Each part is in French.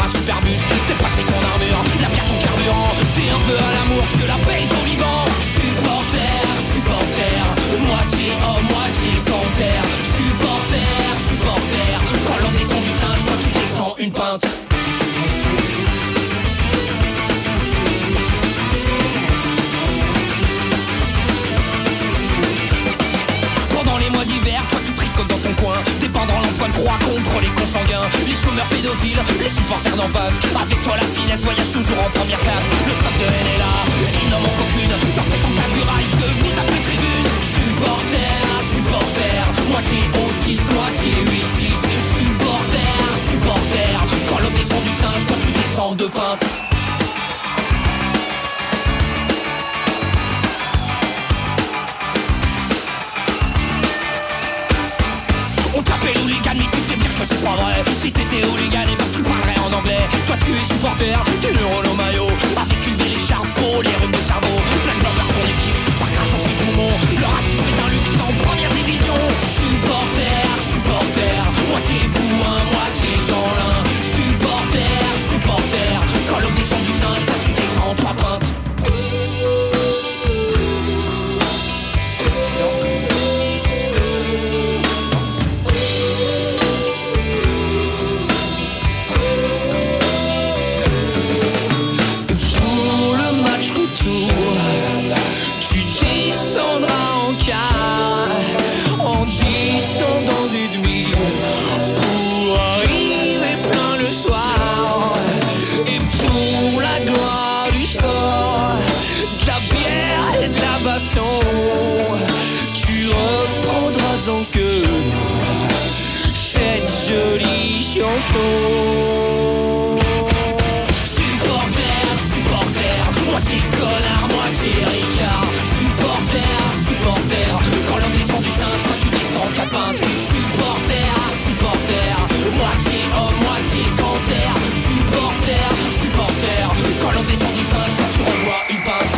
un super bus. T'es pas c'est ton armure, la bière ton carburant. T'es un peu à l'amour, ce que la paix est au Liban. Supporter, supporter, moitié homme, moitié canter. Supporter, supporter, quand l'on descend du singe, toi tu descends une pinte. Dans ton coin, dépendant l'emploi de croix contre les consanguins, les chômeurs pédophiles, les supporters d'en face. Avec toi la finesse voyage toujours en première classe. Le stock de haine est là, il n'en manque aucune dans cette enclave du rail que vous appelez tribune. Supporter, supporter, moitié autiste, moitié 8-6. Supporter, supporter, quand l'homme descend du singe, toi tu descends de pinte. C'est pas vrai, si t'étais hooligan et ben tu parlerais en anglais. Toi tu es supporter du Neurolo maillot, avec une belle écharpe pour les rhumes de cerveau. Plein de blancs ton équipe, ça crache dans ses poumons. Le racisme est un luxe en première division. Supporter, supporter, moitié bourrin, moitié Jeanlin. Supporter, supporter, quand l'homme descend du singe, toi tu descends en 3 pintes. Tu descendras en quart, en descendant des demi, pour arriver plein le soir. Et pour la gloire du sport, de la bière et de la baston, tu reprendras en queue cette jolie chanson. Moitié connard, moitié ricard. Supporter, supporter, quand l'homme descend du singe, toi tu descends 4 pintes. Supporter, supporter, moitié homme, moitié canter. Supporter, supporter, quand l'homme descend du singe, toi tu rebois une pinte.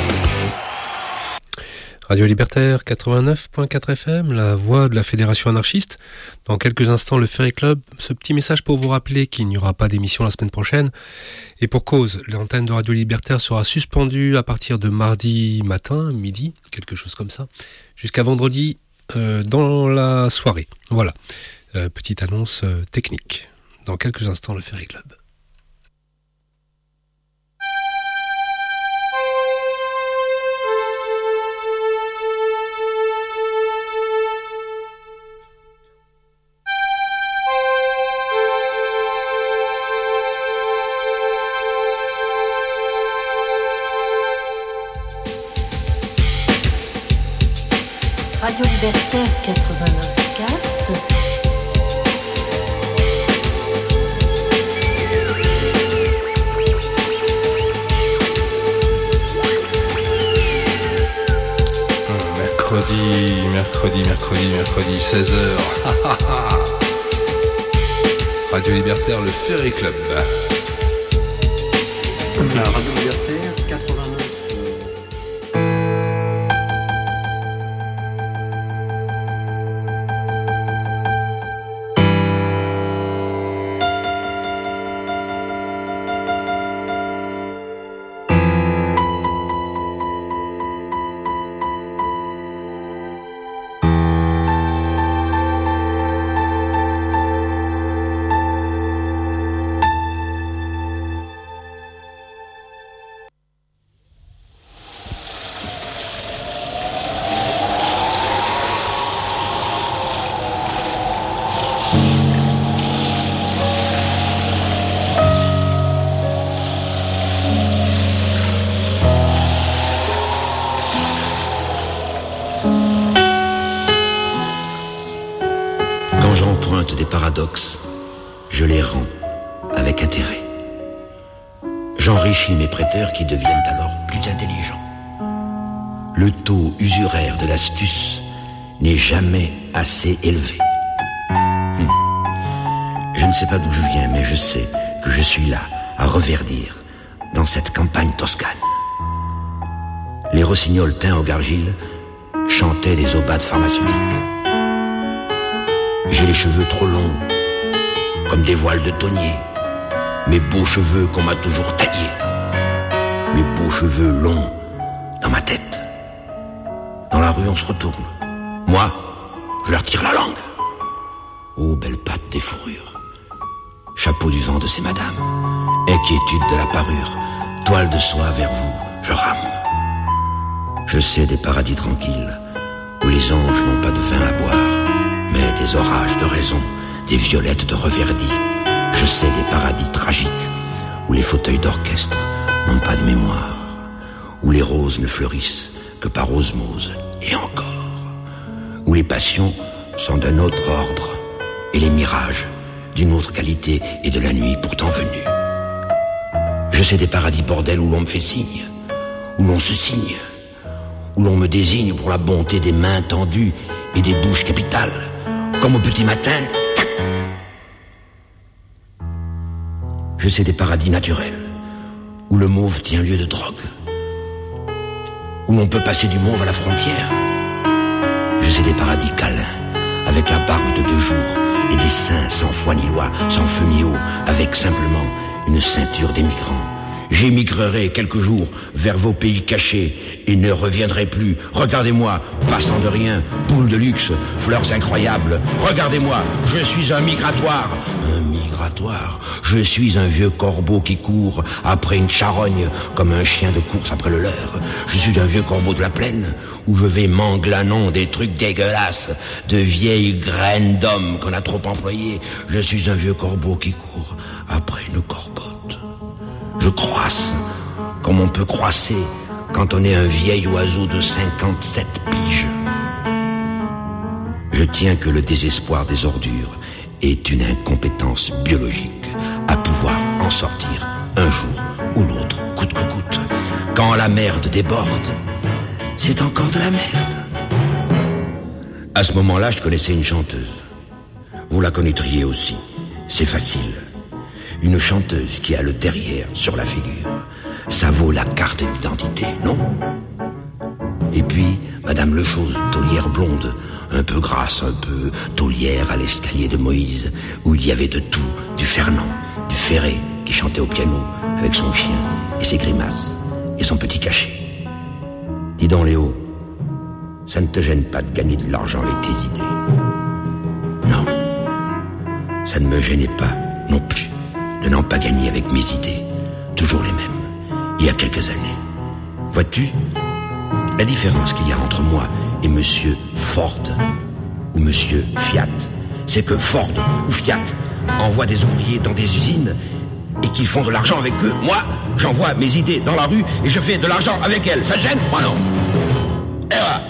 Radio Libertaire 89.4 FM, la voix de la Fédération anarchiste. Dans quelques instants, le Ferry Club. Ce petit message pour vous rappeler qu'il n'y aura pas d'émission la semaine prochaine. Et pour cause, l'antenne de Radio Libertaire sera suspendue à partir de mardi matin, midi, quelque chose comme ça, jusqu'à vendredi dans la soirée. Voilà, petite annonce technique. Dans quelques instants, le Ferry Club. Radio Libertaire 89.4. Mercredi, 16h. Radio Libertaire, le Ferry Club. La Radio Libertaire 89. Des paradoxes, je les rends avec intérêt. J'enrichis mes prêteurs qui deviennent alors plus intelligents. Le taux usuraire de l'astuce n'est jamais assez élevé. Je ne sais pas d'où je viens, mais je sais que je suis là à reverdir dans cette campagne toscane. Les rossignols teints au gargile chantaient des aubades pharmaceutiques. J'ai les cheveux trop longs, comme des voiles de tonnier. Mes beaux cheveux qu'on m'a toujours taillés. Mes beaux cheveux longs dans ma tête. Dans la rue, on se retourne. Moi, je leur tire la langue. Oh, belle patte des fourrures. Chapeau du vent de ces madames. Inquiétude de la parure. Toile de soie vers vous, je rame. Je sais des paradis tranquilles où les anges n'ont pas de vin à boire, mais des orages de raison, des violettes de reverdis. Je sais des paradis tragiques où les fauteuils d'orchestre n'ont pas de mémoire, où les roses ne fleurissent que par osmose et encore, où les passions sont d'un autre ordre et les mirages d'une autre qualité et de la nuit pourtant venue. Je sais des paradis bordels où l'on me fait signe, où l'on se signe, où l'on me désigne pour la bonté des mains tendues et des bouches capitales, comme au petit matin. Tac. Je sais des paradis naturels, où le mauve tient lieu de drogue, où l'on peut passer du mauve à la frontière. Je sais des paradis câlins, avec la barbe de 2 jours, et des seins sans foi ni loi, sans feu ni eau, avec simplement une ceinture d'émigrants. J'émigrerai quelques jours vers vos pays cachés et ne reviendrai plus. Regardez-moi, passant de rien, boule de luxe, fleurs incroyables. Regardez-moi, je suis un migratoire. Un migratoire. Je suis un vieux corbeau qui court après une charogne comme un chien de course après le leur. Je suis un vieux corbeau de la plaine où je vais manglanant des trucs dégueulasses, de vieilles graines d'hommes qu'on a trop employées. Je suis un vieux corbeau qui court après une corbeau. Je croisse, comme on peut croisser quand on est un vieil oiseau de 57 piges. Je tiens que le désespoir des ordures est une incompétence biologique à pouvoir en sortir un jour ou l'autre, coûte que coûte. Quand la merde déborde, c'est encore de la merde. À ce moment-là, je connaissais une chanteuse. Vous la connaîtriez aussi, c'est facile. Une chanteuse qui a le derrière sur la figure. Ça vaut la carte d'identité, non? Et puis, Madame Lechose, taulière blonde, un peu grasse, un peu taulière à l'escalier de Moïse, où il y avait de tout, du Fernand, du Ferré, qui chantait au piano, avec son chien, et ses grimaces, et son petit cachet. Dis donc, Léo, ça ne te gêne pas de gagner de l'argent avec tes idées? Non, ça ne me gênait pas, non plus, de n'en pas gagner avec mes idées, toujours les mêmes, il y a quelques années. Vois-tu, la différence qu'il y a entre moi et Monsieur Ford ou Monsieur Fiat, c'est que Ford ou Fiat envoient des ouvriers dans des usines et qu'ils font de l'argent avec eux. Moi, j'envoie mes idées dans la rue et je fais de l'argent avec elles. Ça te gêne? Moi non. Et voilà.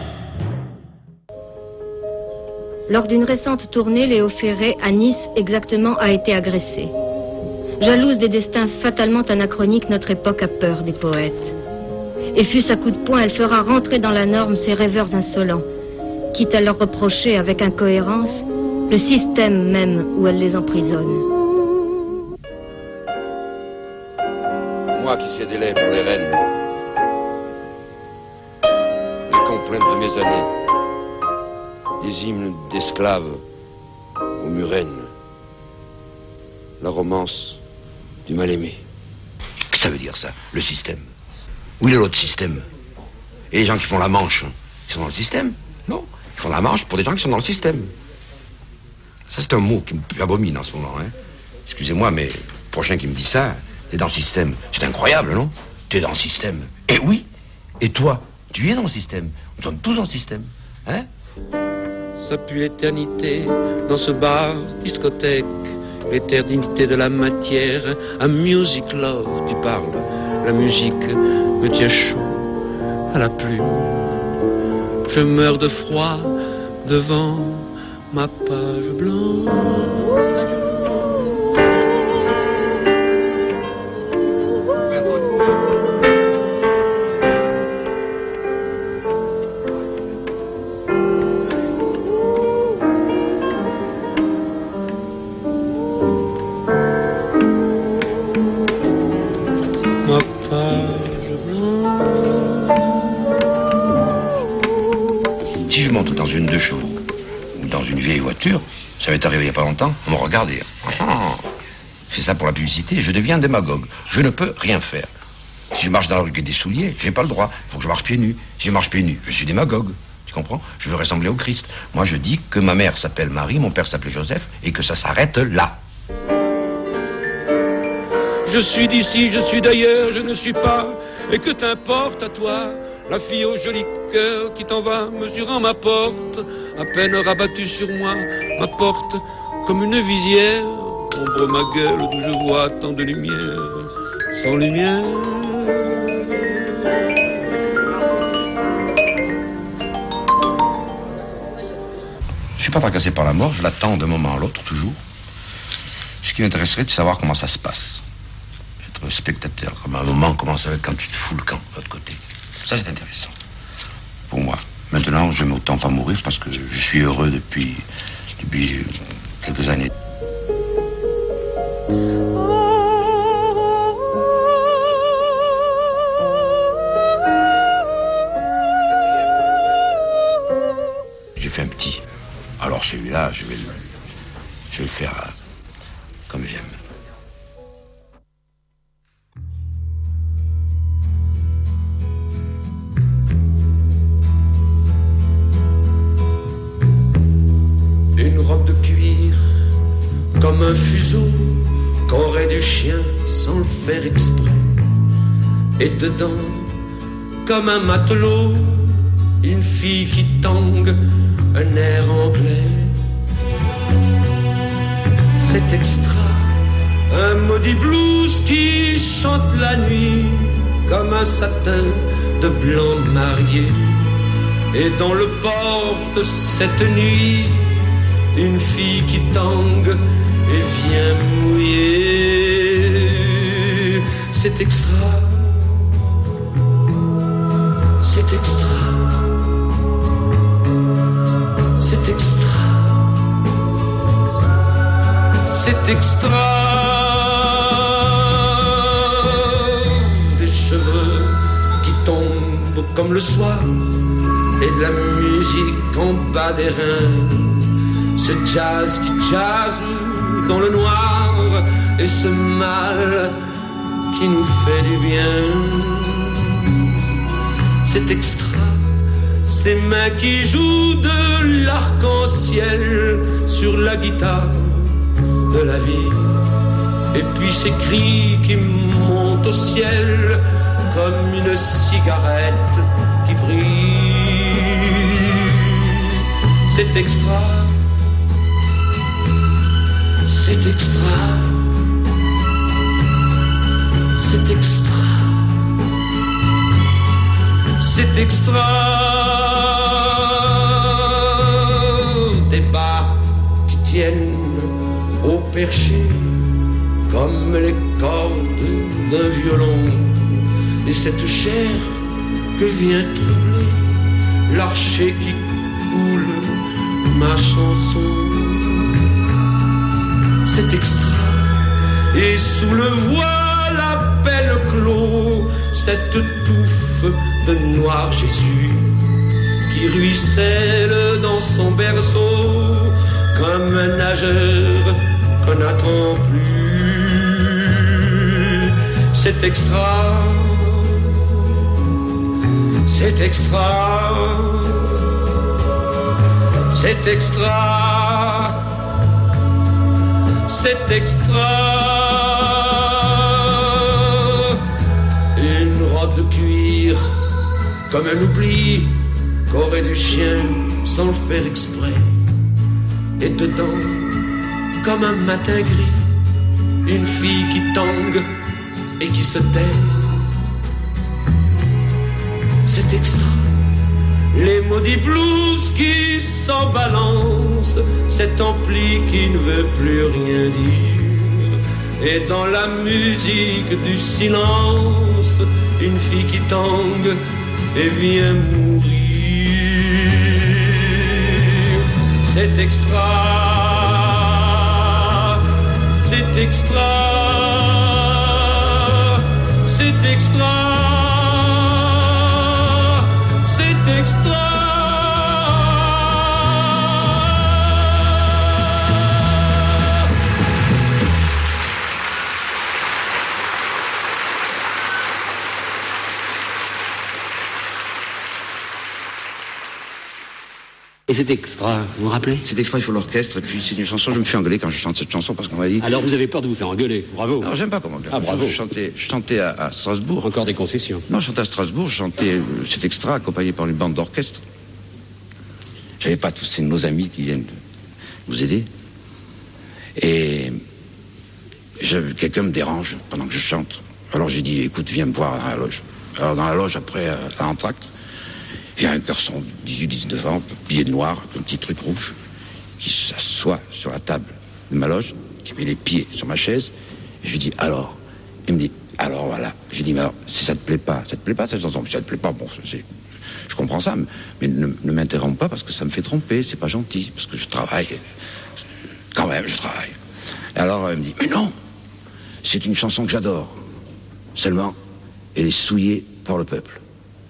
Lors d'une récente tournée, Léo Ferré, à Nice, exactement, a été agressé. Jalouse des destins fatalement anachroniques, notre époque a peur des poètes. Et fût-ce à coup de poing, elle fera rentrer dans la norme ces rêveurs insolents, quitte à leur reprocher avec incohérence le système même où elle les emprisonne. Moi qui sais délai pour les reines, les complaintes de mes années, les hymnes d'esclaves aux murennes, la romance du mal-aimé. Qu'est-ce que ça veut dire, ça, le système? Où est l'autre système? Et les gens qui font la manche, ils sont dans le système? Non, ils font la manche pour des gens qui sont dans le système. Ça, c'est un mot qui m'abomine en ce moment, hein. Excusez-moi, mais le prochain qui me dit ça, t'es dans le système. C'est incroyable, non? T'es dans le système. Et oui. Et toi, tu es dans le système. Nous sommes tous dans le système, hein? Ça pue l'éternité dans ce bar, discothèque, l'éternité de la matière, un music love, tu parles. La musique me tient chaud à la plume. Je meurs de froid devant ma page blanche. Si je monte dans une 2 chevaux ou dans une vieille voiture, ça m'est arrivé il n'y a pas longtemps, on me regardait. fais ça pour la publicité, je deviens démagogue. Je ne peux rien faire. Si je marche dans la rue avec des souliers, j'ai pas le droit. Il faut que je marche pieds nus. Si je marche pieds nus, je suis démagogue. Tu comprends? Je veux ressembler au Christ. Moi, je dis que ma mère s'appelle Marie, mon père s'appelait Joseph, et que ça s'arrête là. Je suis d'ici, je suis d'ailleurs, je ne suis pas. Et que t'importe à toi, la fille au joli cœur qui t'en va mesurant ma porte, à peine rabattue sur moi, ma porte comme une visière, ombre ma gueule d'où je vois tant de lumière, sans lumière. Je suis pas tracassé par la mort, je l'attends d'un moment à l'autre, toujours. Ce qui m'intéresserait, de savoir comment ça se passe. Être spectateur, comme à un moment, comment ça va être quand tu te fous le camp de l'autre côté. Ça, c'est intéressant. Pour moi. Maintenant, je n'aime autant pas mourir parce que je suis heureux depuis quelques années. J'ai fait un petit. Alors celui-là, je vais le faire comme j'aime. Une robe de cuir, comme un fuseau qu'aurait du chien sans le faire exprès. Et dedans, comme un matelot, une fille qui tangue un air anglais. C'est extra, un maudit blues qui chante la nuit comme un satin de blanc marié. Et dans le port de cette nuit, une fille qui tangue et vient mouiller. C'est extra, c'est extra, c'est extra, c'est extra. Des cheveux qui tombent comme le soir et de la musique en bas des reins. Ce jazz qui jazz dans le noir et ce mal qui nous fait du bien. C'est extra, ces mains qui jouent de l'arc-en-ciel sur la guitare de la vie. Et puis ces cris qui montent au ciel comme une cigarette qui brille. C'est extra. C'est extra, c'est extra, c'est extra. Des bas qui tiennent au perché comme les cordes d'un violon. Et cette chair que vient troubler l'archer qui coule ma chanson. C'est extra, et sous le voile à peine clos, cette touffe de noir Jésus qui ruisselle dans son berceau comme un nageur qu'on n'attend plus. C'est extra, c'est extra, c'est extra. C'est extra. Une robe de cuir comme un oubli qu'aurait du chien sans le faire exprès. Et dedans, comme un matin gris, une fille qui tangue et qui se tait. C'est extra. Les maudits blues qui s'en balancent, cet ampli qui ne veut plus rien dire. Et dans la musique du silence, une fille qui tangue et vient mourir. C'est extra, c'est extra, c'est extra. Extra. Et cet extra, vous vous rappelez? Cet extra, il faut l'orchestre, et puis c'est une chanson, je me fais engueuler quand je chante cette chanson, parce qu'on m'a dit... Alors vous avez peur de vous faire engueuler, bravo. Alors j'aime pas comment engueuler. Ah, bravo. Je chantais à Strasbourg. Encore des concessions. Non, je chantais à Strasbourg, je chantais cet extra accompagné par une bande d'orchestre. J'avais pas tous ces nos amis qui viennent vous aider. Et quelqu'un me dérange pendant que je chante. Alors j'ai dit, écoute, viens me voir dans la loge. Alors dans la loge, après, à l'entracte, il y a un garçon de 18-19 ans, habillé de noir, avec un petit truc rouge, qui s'assoit sur la table de ma loge, qui met les pieds sur ma chaise, et je lui dis, alors? Il me dit, alors voilà. J'ai dit, mais alors, si ça te plaît pas cette chanson? Si ça te plaît pas, bon, je comprends ça, mais ne m'interromps pas parce que ça me fait tromper, c'est pas gentil, parce que je travaille. Quand même, je travaille. Et alors, elle me dit, mais non, c'est une chanson que j'adore. Seulement, elle est souillée par le peuple.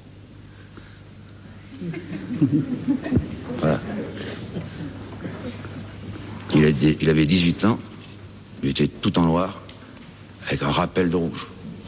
Voilà. Il avait 18 ans, il était tout en noir, avec un rappel de rouge.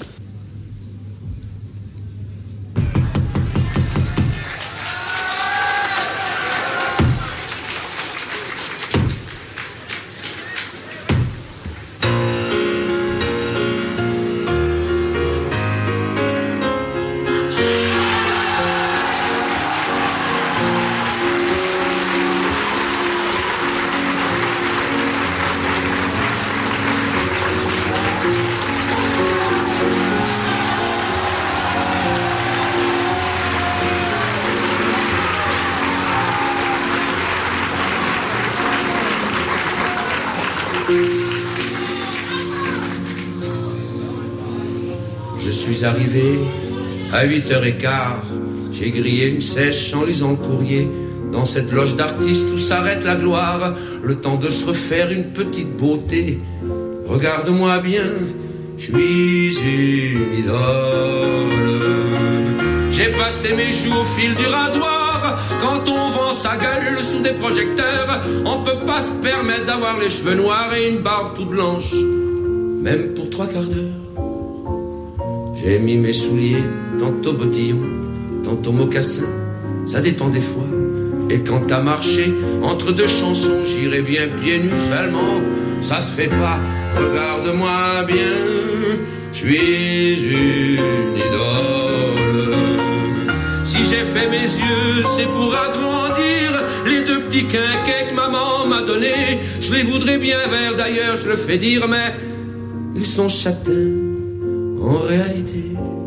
Je suis arrivé à 8h15. J'ai grillé une sèche en lisant le courrier. Dans cette loge d'artistes où s'arrête la gloire, le temps de se refaire une petite beauté. Regarde-moi bien, je suis une idole. J'ai passé mes joues au fil du rasoir. Quand on vend sa gueule sous des projecteurs, on peut pas se permettre d'avoir les cheveux noirs et une barbe toute blanche, même pour 3 quarts d'heure. J'ai mis mes souliers tantôt bottillons, tantôt mocassins, ça dépend des fois. Et quand t'as marché entre 2 chansons, j'irai bien pieds nus seulement, ça se fait pas. Regarde-moi bien, je suis une idole. Si j'ai fait mes yeux, c'est pour agrandir les 2 petits quinquets que maman m'a donnés. Je les voudrais bien verts d'ailleurs, je le fais dire, mais ils sont châtains en réalité.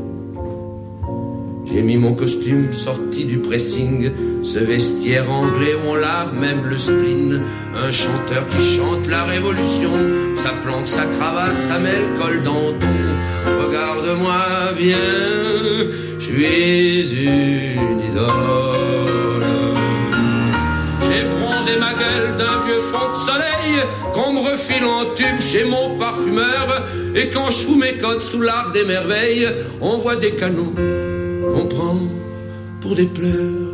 J'ai mis mon costume sorti du pressing, ce vestiaire anglais où on lave même le spleen. Un chanteur qui chante la révolution, sa planque, sa cravate, sa met le col denton. Regarde-moi bien, je suis une idole. J'ai bronzé ma gueule d'un vieux fond de soleil qu'on me refile en tube chez mon parfumeur. Et quand je fous mes côtes sous l'arc des merveilles, on voit des canaux qu'on prend pour des pleurs.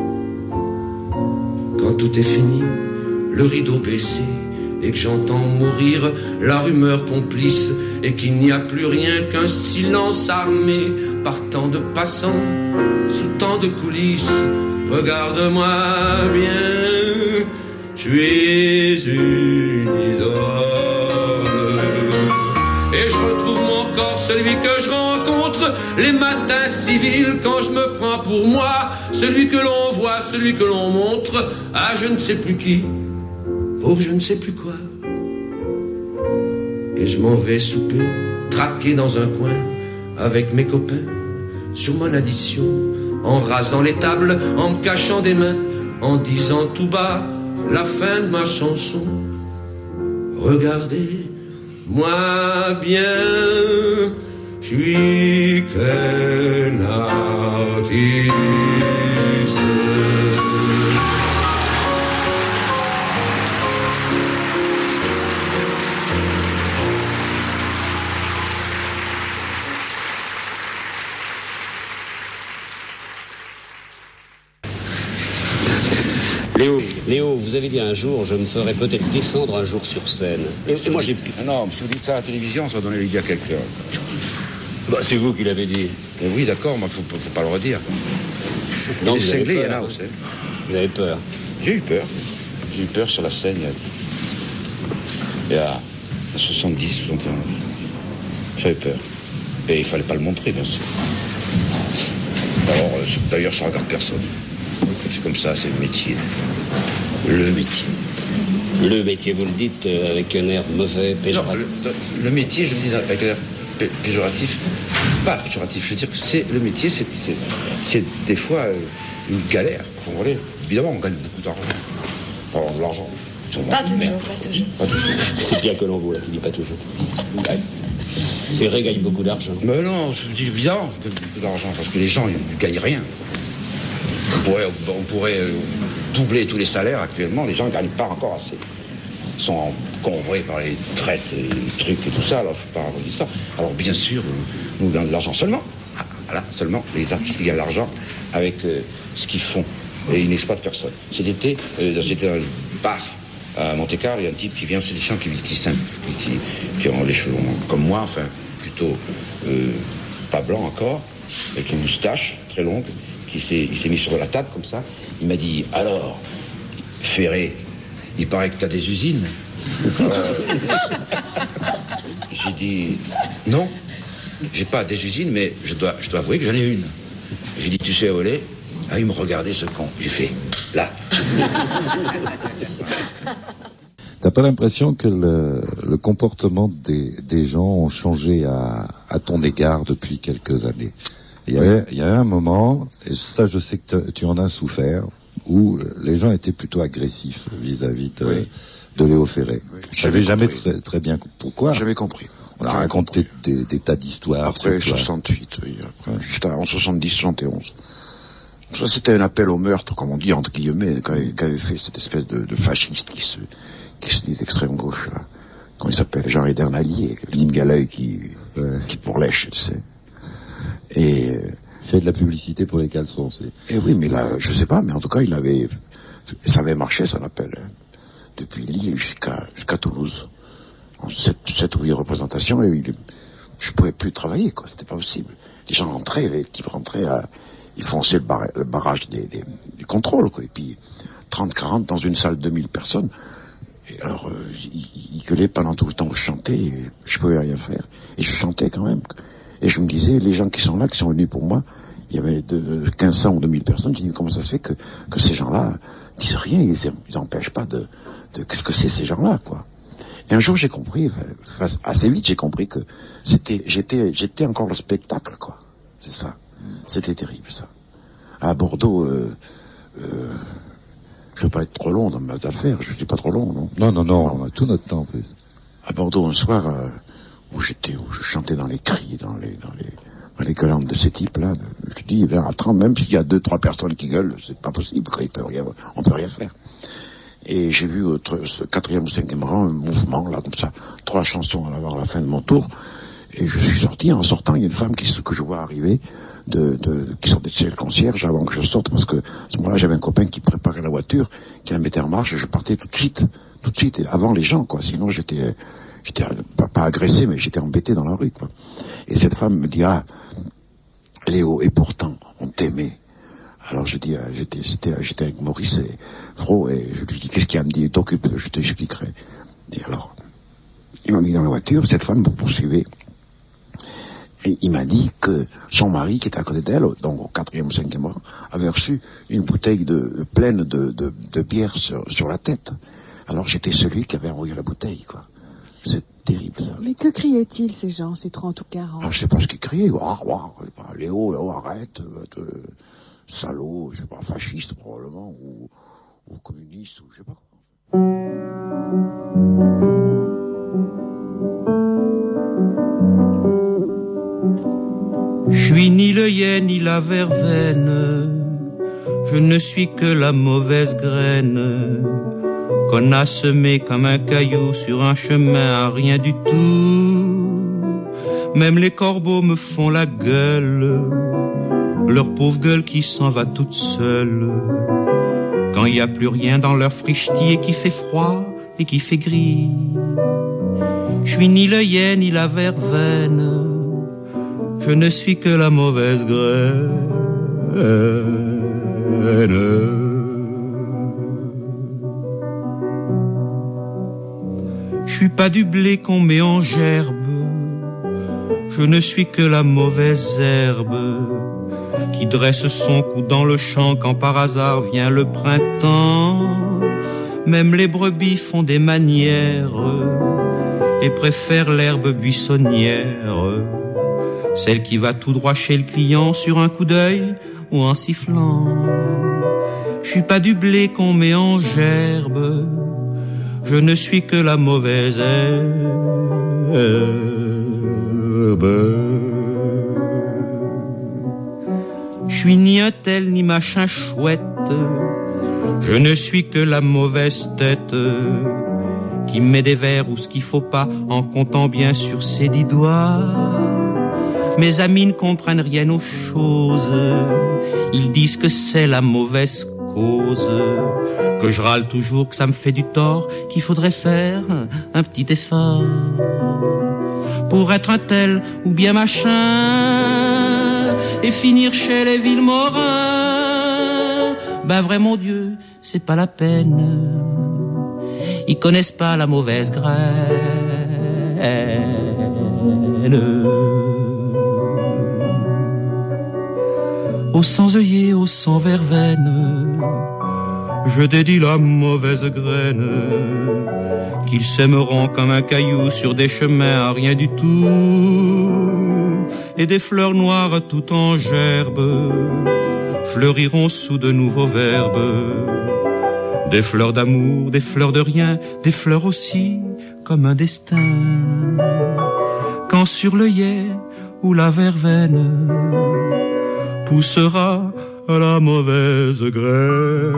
Quand tout est fini, le rideau baissé, et que j'entends mourir la rumeur complice, et qu'il n'y a plus rien qu'un silence armé par tant de passants sous tant de coulisses. Regarde-moi bien, je suis une idole. Et je retrouve mon corps, celui que je rencontre les matins civils quand je me prends pour moi, celui que l'on voit, celui que l'on montre à je ne sais plus qui, pour je ne sais plus quoi. Et je m'en vais souper, traqué dans un coin, avec mes copains, sur mon addition, en rasant les tables, en me cachant des mains, en disant tout bas la fin de ma chanson. Regardez-moi bien, je suis qu'un artiste. Léo, vous avez dit un jour, je me ferai peut-être descendre un jour sur scène. Et moi j'ai pu. Non, si vous dites ça à la télévision, ça va donner l'idée à quelqu'un. Bah, c'est vous qui l'avez dit. Et oui, d'accord, mais faut pas le redire. Non, des cinglés, il y en a peur. aussi. Vous avez peur. J'ai eu peur. J'ai eu peur sur la scène il y a 70, 71. J'avais peur. Et il fallait pas le montrer, bien sûr. Alors, d'ailleurs, ça regarde personne. C'est comme ça, c'est le métier. Le métier. Le métier, vous le dites avec un air mauvais, péjoratif. Non, le métier, je le dis avec un air péjoratif. C'est pas péjoratif, je veux dire que c'est le métier, c'est des fois une galère. Vous voyez, évidemment, on gagne beaucoup d'argent. Alors, de l'argent. Pas toujours. C'est bien que l'on vous, là, qui dit pas toujours. Ferré gagne beaucoup d'argent. Mais non, je dis évidemment, je gagne beaucoup d'argent, parce que les gens, ils ne gagnent rien. On pourrait doubler tous les salaires actuellement, les gens ne gagnent pas encore assez. Ils sont encombrés par les traites et les trucs et tout ça, alors il ne faut pas raconter ça. Alors bien sûr, nous gagnons de l'argent seulement. Voilà, seulement les artistes gagnent de l'argent avec ce qu'ils font. Et ils n'exploitent personne. J'étais dans un bar à Monte-Carlo, il y a un type qui vient, c'est des gens qui ont les cheveux longs comme moi, enfin plutôt pas blanc encore, avec une moustache très longue, il s'est mis sur la table comme ça. Il m'a dit, alors, Ferré, il paraît que tu as des usines. J'ai dit, non, j'ai pas des usines, mais je dois avouer que j'en ai une. J'ai dit, tu sais où elle est? Ah, il me regardait, ce con. J'ai fait, là. T'as pas l'impression que le comportement des gens ont changé à ton égard depuis quelques années? Il y a un moment, et ça je sais que tu en as souffert, où les gens étaient plutôt agressifs vis-à-vis de Léo Ferré. Oui, je savais jamais très bien pourquoi. J'avais compris. On a raconté des tas d'histoires. Après 68, oui. Après, juste en 70, 71. Ça, c'était un appel au meurtre, comme on dit, entre guillemets, qu'avait fait cette espèce de fasciste qui se dit d'extrême gauche, là. Comment il s'appelle? Jean Edernalier, le Galeuil qui pourlèche, tu sais. Et fait de la publicité pour les caleçons. Et oui, mais là, je sais pas, mais en tout cas, ça avait marché, son appel, hein, depuis Lille jusqu'à Toulouse. En 7 ou 8 représentations, et je pouvais plus travailler, quoi. C'était pas possible. Les gens rentraient, les types rentraient, ils fonçaient le barrage du contrôle, quoi. Et puis 30-40 dans une salle de 2000 personnes. Et alors, ils gueulaient pendant tout le temps où je chantais, et je pouvais rien faire. Et je chantais quand même. Et je me disais, les gens qui sont là, qui sont venus pour moi, il y avait de 1500 ou 2000 personnes, j'ai dit, comment ça se fait que ces gens-là disent rien, ils n'empêchent pas de qu'est-ce que c'est ces gens-là, quoi. Et un jour, j'ai compris, assez vite, j'ai compris que j'étais encore le spectacle, quoi. C'est ça. C'était terrible, ça. À Bordeaux, je veux pas être trop long dans mes affaires, je suis pas trop long, non? Non, on a tout notre temps, en plus. À Bordeaux, un soir, où je chantais dans les cris, dans les gueulantes de ces types-là. Je te dis, vers à 30, même s'il y a 2-3 personnes qui gueulent, c'est pas possible, quoi. On peut rien faire. Et j'ai vu ce 4e ou 5e rang, un mouvement, là, comme ça, 3 chansons avant la fin de mon tour. Et je suis sorti, en sortant, il y a une femme que je vois arriver, qui sortait de chez le concierge avant que je sorte, parce que, à ce moment-là, j'avais un copain qui préparait la voiture, qui la mettait en marche, et je partais tout de suite, avant les gens, quoi. Sinon, j'étais pas agressé, mais j'étais embêté dans la rue, quoi. Et cette femme me dit, ah, Léo, et pourtant, on t'aimait. Alors je dis, j'étais avec Maurice et Fro, et je lui dis, qu'est-ce qu'il y a? Elle me dit, t'occupe, je t'expliquerai. Et alors, il m'a mis dans la voiture, cette femme me poursuivait. Et il m'a dit que son mari, qui était à côté d'elle, donc au 4e ou 5e rang, avait reçu une bouteille pleine de bière sur la tête. Alors j'étais celui qui avait envoyé la bouteille, quoi. C'est terrible, ça. Mais que criaient-ils, ces gens, ces 30 ou 40? Alors, je sais pas ce qu'ils criaient. Léo, arrête, salaud, je sais pas, fasciste probablement, ou communiste, ou je sais pas quoi. Je suis ni le hyène ni la verveine, je ne suis que la mauvaise graine qu'on a semé comme un caillou sur un chemin à rien du tout. Même les corbeaux me font la gueule, leur pauvre gueule qui s'en va toute seule, quand il n'y a plus rien dans leur frichtis et qui fait froid et qui fait gris. Je suis ni le hyène ni la verveine, je ne suis que la mauvaise graine. Je suis pas du blé qu'on met en gerbe. Je ne suis que la mauvaise herbe qui dresse son cou dans le champ quand par hasard vient le printemps. Même les brebis font des manières et préfèrent l'herbe buissonnière, celle qui va tout droit chez le client sur un coup d'œil ou en sifflant. Je suis pas du blé qu'on met en gerbe, je ne suis que la mauvaise herbe. Je suis ni un tel ni machin chouette, je ne suis que la mauvaise tête qui met des vers où ce qu'il faut pas en comptant bien sur ses 10 doigts. Mes amis ne comprennent rien aux choses, ils disent que c'est la mauvaise cause, que je râle toujours, que ça me fait du tort, qu'il faudrait faire un petit effort pour être un tel ou bien machin et finir chez les Villemorins. Ben vrai mon Dieu, c'est pas la peine, ils connaissent pas la mauvaise graine. Aux sans-œillets, aux sans-verveine, je dédie la mauvaise graine, qu'ils sèmeront comme un caillou sur des chemins à rien du tout, et des fleurs noires tout en gerbe fleuriront sous de nouveaux verbes, des fleurs d'amour, des fleurs de rien, des fleurs aussi comme un destin, quand sur l'œillet ou la verveine poussera à la mauvaise graine.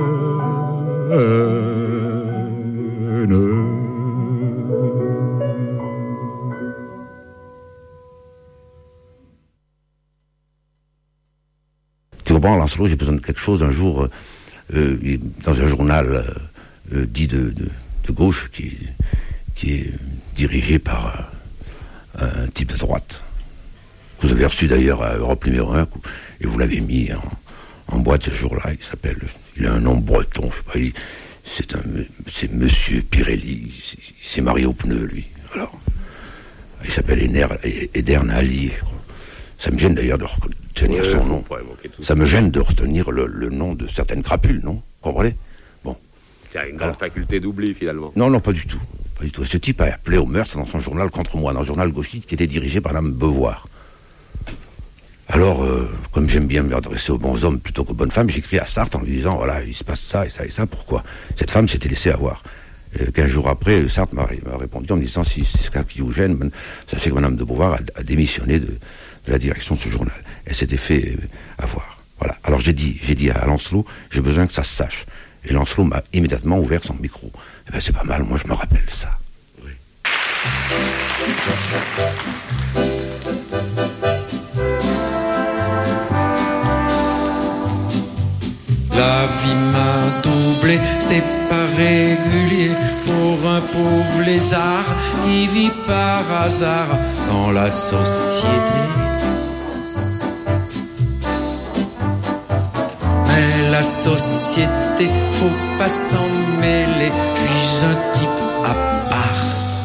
Tu comprends, Lancelot, j'ai besoin de quelque chose un jour, dans un journal dit de gauche qui est dirigé par un type de droite. Vous avez reçu d'ailleurs à Europe numéro 1, et vous l'avez mis en boîte ce jour-là. Il a un nom breton, je sais pas, c'est Monsieur Pirelli, il s'est marié aux pneus, lui. Alors, il s'appelle Edern Ali. Ça me gêne d'ailleurs de retenir son nom. Ça me gêne de retenir le nom de certaines crapules, non? Vous comprenez? Bon. Il y a une grande faculté d'oubli, finalement. Non, pas du tout. Pas du tout. Ce type a appelé au meurtre dans son journal contre moi, dans un journal gauchiste qui était dirigé par Mme Beauvoir. Alors, comme j'aime bien m'adresser aux bons hommes plutôt qu'aux bonnes femmes, j'écris à Sartre en lui disant, voilà, il se passe ça et ça et ça, pourquoi? Cette femme s'était laissée avoir. 15 jours après, Sartre m'a répondu en me disant, si c'est ce cas qui vous gêne, sachez que Mme de Beauvoir a démissionné de la direction de ce journal. Elle s'était fait avoir. Voilà. Alors j'ai dit à Lancelot, j'ai besoin que ça se sache. Et Lancelot m'a immédiatement ouvert son micro. Eh ben c'est pas mal, moi je me rappelle ça. Oui. La vie m'a doublé, c'est pas régulier pour un pauvre lézard qui vit par hasard dans la société. Mais la société, faut pas s'en mêler, je suis un type à part,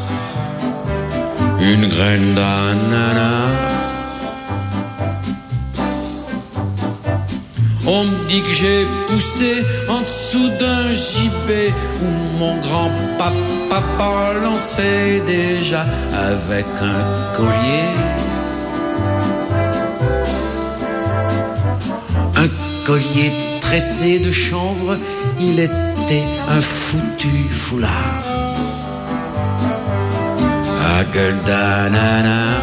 une graine d'ananas. On me dit que j'ai poussé en dessous d'un gibet où mon grand-papa balançait déjà avec un collier. Un collier tressé de chanvre, il était un foutu foulard à gueule d'ananas.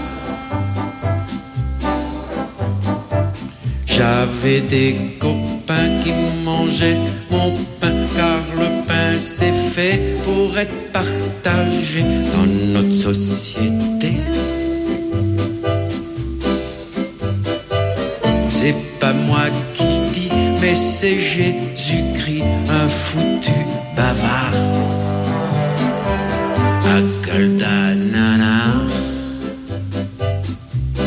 J'avais des copains qui mangeaient mon pain, car le pain c'est fait pour être partagé dans notre société. C'est pas moi qui dis, mais c'est Jésus-Christ, un foutu bavard à gueule d'ananas.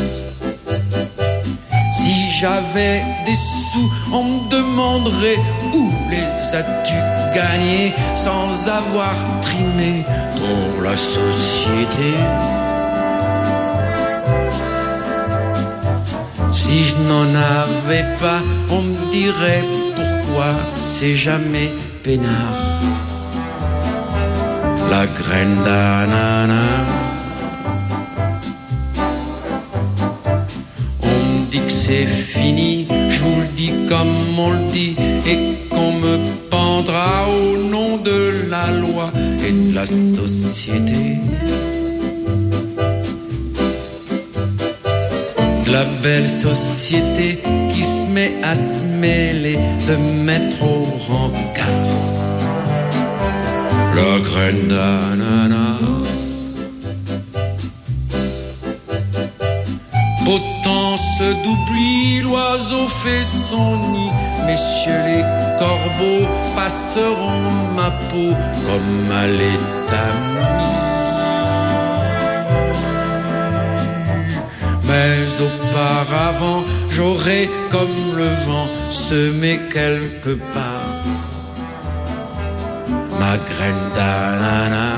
J'avais des sous, on me demanderait Où les as-tu gagnés sans avoir trimé pour la société? Si je n'en avais pas, on me dirait pourquoi c'est jamais peinard. La graine d'ananas. On me dit que c'est fini, je vous le dis comme on le dit, et qu'on me pendra au nom de la loi et de la société. La belle société qui se met à se mêler de mettre au rencard la graine d'ananas. Beau temps se d'oubli, l'oiseau fait son nid. Messieurs les corbeaux passeront ma peau comme à l'étamine. Mais auparavant, j'aurais comme le vent semé quelque part ma graine d'ananas.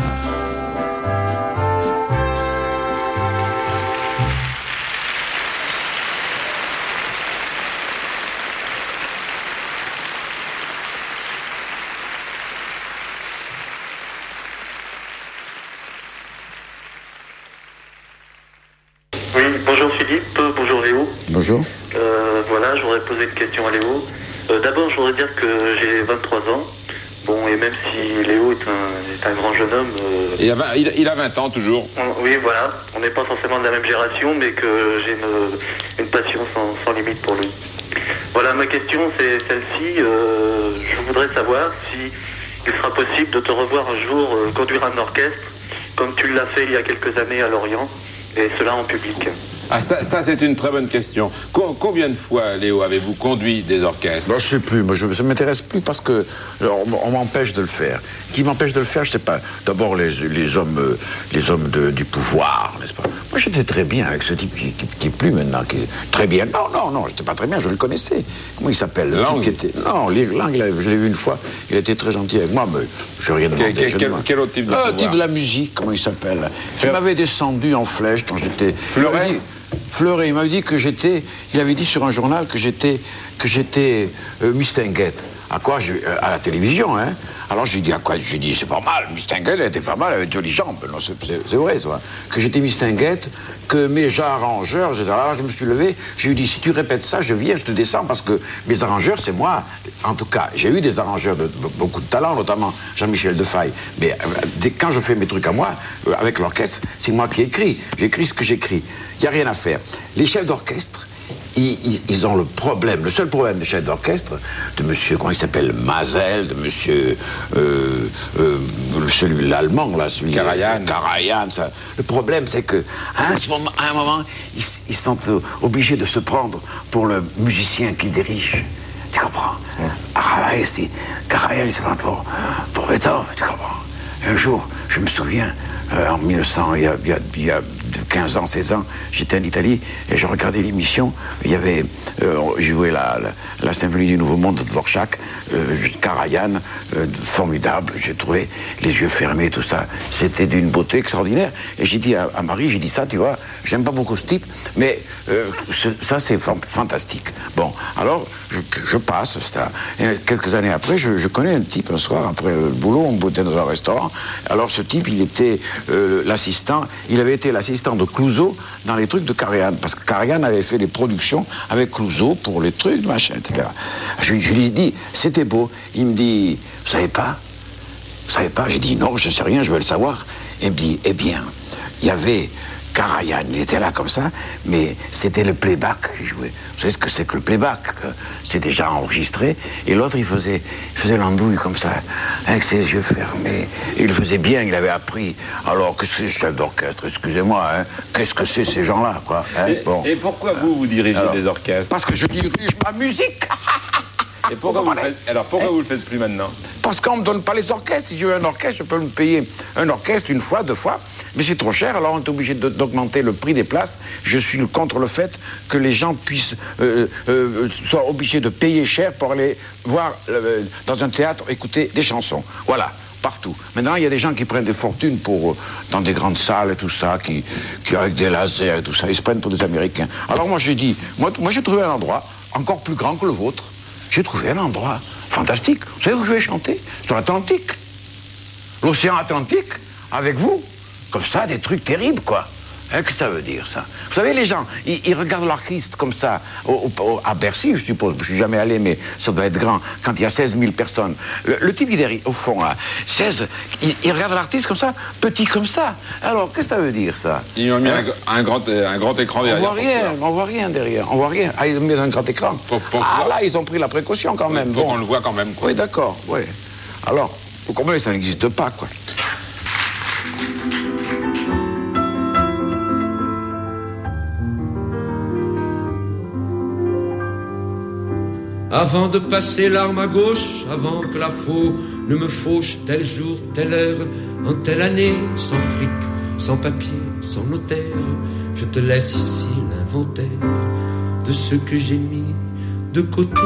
Oui, bonjour Philippe, bonjour Léo. Bonjour. Voilà, je voudrais poser une question à Léo. D'abord, je voudrais dire que j'ai 23 ans. Bon, et même si Léo est un grand jeune homme... Il a 20 ans toujours. Oui, voilà. On n'est pas forcément de la même génération, mais que j'ai une passion sans limite pour lui. Voilà, ma question, c'est celle-ci. Je voudrais savoir si il sera possible de te revoir un jour conduire un orchestre, comme tu l'as fait il y a quelques années à Lorient, et cela en public. Ah, ça c'est une très bonne question. Combien de fois, Léo, avez-vous conduit des orchestres? Je sais plus, moi ça ne m'intéresse plus parce que on m'empêche de le faire. Qui m'empêche de le faire, je sais pas. D'abord les hommes du pouvoir, n'est-ce pas? Moi j'étais très bien avec ce type qui est plus maintenant, qui est très bien. Non, j'étais pas très bien, je le connaissais. Comment il s'appelle? Lang. Non, Lang, je l'ai vu une fois, il était très gentil avec moi, mais je n'ai rien demandé. Quel autre type de pouvoir? Type de la musique, comment il s'appelle? Qui m'avait descendu en flèche quand j'étais... Fleuret, il m'avait dit que j'étais... Il avait dit sur un journal que j'étais Mistinguette. À quoi? À la télévision, hein. Alors j'ai dit, à quoi? J'ai dit, c'est pas mal, Mistinguette, elle était pas mal, elle avait de jolies jambes. Non, c'est vrai, ça. Que j'étais Mistinguette, que mes arrangeurs, alors je me suis levé, j'ai dit, si tu répètes ça, je viens, je te descends, parce que mes arrangeurs, c'est moi. En tout cas, j'ai eu des arrangeurs de beaucoup de talent, notamment Jean-Michel Defaille. Mais quand je fais mes trucs à moi, avec l'orchestre, c'est moi qui écris. J'écris ce que j'écris. Il n'y a rien à faire. Les chefs d'orchestre, ils ont le seul problème des chefs d'orchestre, de monsieur, comment il s'appelle, Mazel, de monsieur, celui l'allemand, là, celui Karajan, ça. Le problème, c'est que, à un moment, ils sont obligés de se prendre pour le musicien qu'ils dirigent. Tu comprends? Karajan, il se prend pour Beethoven, tu comprends? Un jour, je me souviens, en 1900, il y a 15 ans, 16 ans, j'étais en Italie et je regardais l'émission. Il y avait joué la symphonie du Nouveau Monde de Dvorak, Karajan, formidable. J'ai trouvé les yeux fermés, tout ça. C'était d'une beauté extraordinaire. Et j'ai dit à Marie, j'ai dit ça, tu vois, j'aime pas beaucoup ce type, mais ça c'est fantastique. Bon, alors je passe. Et quelques années après, je connais un type un soir après le boulot, on boitait dans un restaurant. Alors ce type, il était l'assistant. Il avait été l'assistant de Clouzot dans les trucs de Karajan, parce que Karajan avait fait des productions avec Clouzot pour les trucs, machin, etc. Je lui ai dit, c'était beau. Il me dit, vous savez pas? J'ai dit, non, je sais rien, je veux le savoir. Il me dit, eh bien, il y avait Karajan, il était là comme ça, mais c'était le playback qui jouait. Vous savez ce que c'est que le playback? C'est déjà enregistré, et l'autre, il faisait l'andouille comme ça, avec ses yeux fermés. Et il le faisait bien, il avait appris. Alors que c'est chef d'orchestre, excusez-moi, hein, qu'est-ce que c'est ces gens-là, quoi, hein? Et pourquoi vous dirigez des orchestres? Parce que je dirige ma musique. Et pourquoi vous le faites plus maintenant? Parce qu'on ne me donne pas les orchestres. Si je veux un orchestre, je peux me payer un orchestre une fois, deux fois. Mais c'est trop cher, alors on est obligé d'augmenter le prix des places. Je suis contre le fait que les gens puissent soient obligés de payer cher pour aller voir dans un théâtre écouter des chansons. Voilà. Partout. Maintenant, il y a des gens qui prennent des fortunes dans des grandes salles et tout ça, qui avec des lasers et tout ça, ils se prennent pour des Américains. Alors moi j'ai dit, moi j'ai trouvé un endroit encore plus grand que le vôtre. J'ai trouvé un endroit fantastique. Vous savez où je vais chanter? Sur l'Atlantique. L'océan Atlantique, avec vous. Comme ça, des trucs terribles, quoi. Qu'est-ce que ça veut dire, ça? Vous savez, les gens, ils regardent l'artiste comme ça, à Bercy, je suppose, je suis jamais allé, mais ça doit être grand, quand il y a 16 000 personnes. Le type, il est au fond, là, 16, il regarde l'artiste comme ça, petit comme ça. Alors, qu'est-ce que ça veut dire, ça? Ils ont mis un grand écran derrière. On voit rien derrière, on voit rien. Ah, ils ont mis un grand écran. Là, ils ont pris la précaution, quand même. Bon, on le voit quand même, quoi. Oui, d'accord, oui. Alors, vous comprenez, ça n'existe pas, quoi. Avant de passer l'arme à gauche, avant que la faux ne me fauche tel jour, telle heure, en telle année, sans fric, sans papier, sans notaire, je te laisse ici l'inventaire de ce que j'ai mis de côté.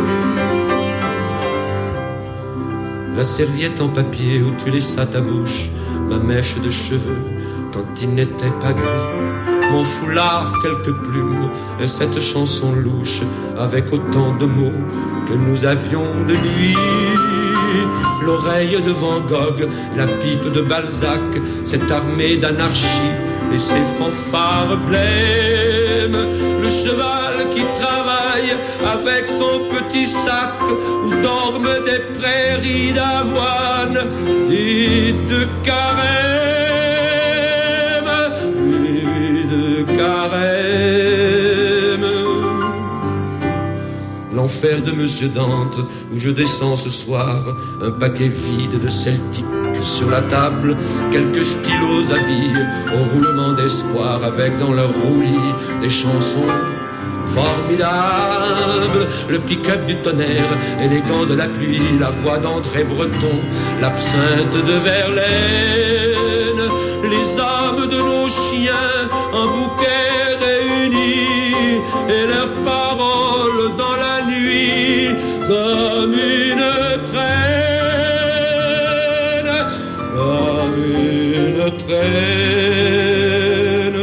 La serviette en papier où tu laissas ta bouche, ma mèche de cheveux quand il n'était pas gris, mon foulard, quelques plumes, et cette chanson louche, avec autant de mots que nous avions de nuit. L'oreille de Van Gogh, la pipe de Balzac, cette armée d'anarchie et ses fanfares blêmes. Le cheval qui travaille avec son petit sac, où dorment des prairies d'avoine et de carême. L'enfer de Monsieur Dante, où je descends ce soir, un paquet vide de celtique sur la table, quelques stylos à billes au roulement d'espoir, avec dans leur roulis des chansons formidables. Le pick-up du tonnerre et les gants de la pluie, la voix d'André Breton, l'absinthe de Verlaine, les âmes de nos chiens en bouquet réunis, et leurs paroles dans la nuit comme une traîne, comme une traîne.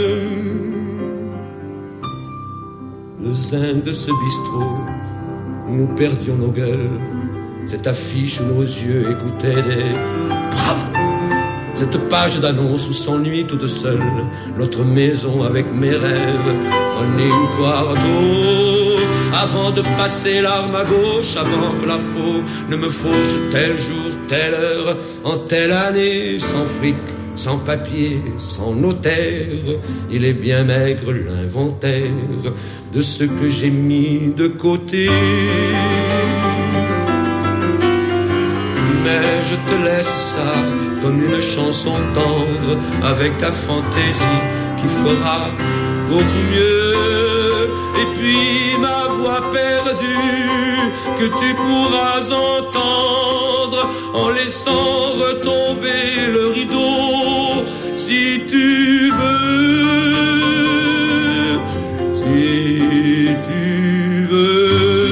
Le zinc de ce bistrot où nous perdions nos gueules, cette affiche où nos yeux écoutaient des bravo. Cette page d'annonce où s'ennuie toute seule notre maison avec mes rêves en une quarto. Avant de passer l'arme à gauche, avant que la faux ne me fauche tel jour, telle heure, en telle année, sans fric, sans papier, sans notaire, il est bien maigre l'inventaire de ce que j'ai mis de côté. Mais je te laisse ça comme une chanson tendre, avec ta fantaisie qui fera beaucoup mieux. Et puis ma voix perdue que tu pourras entendre en laissant retomber le rideau, si tu veux, si tu veux.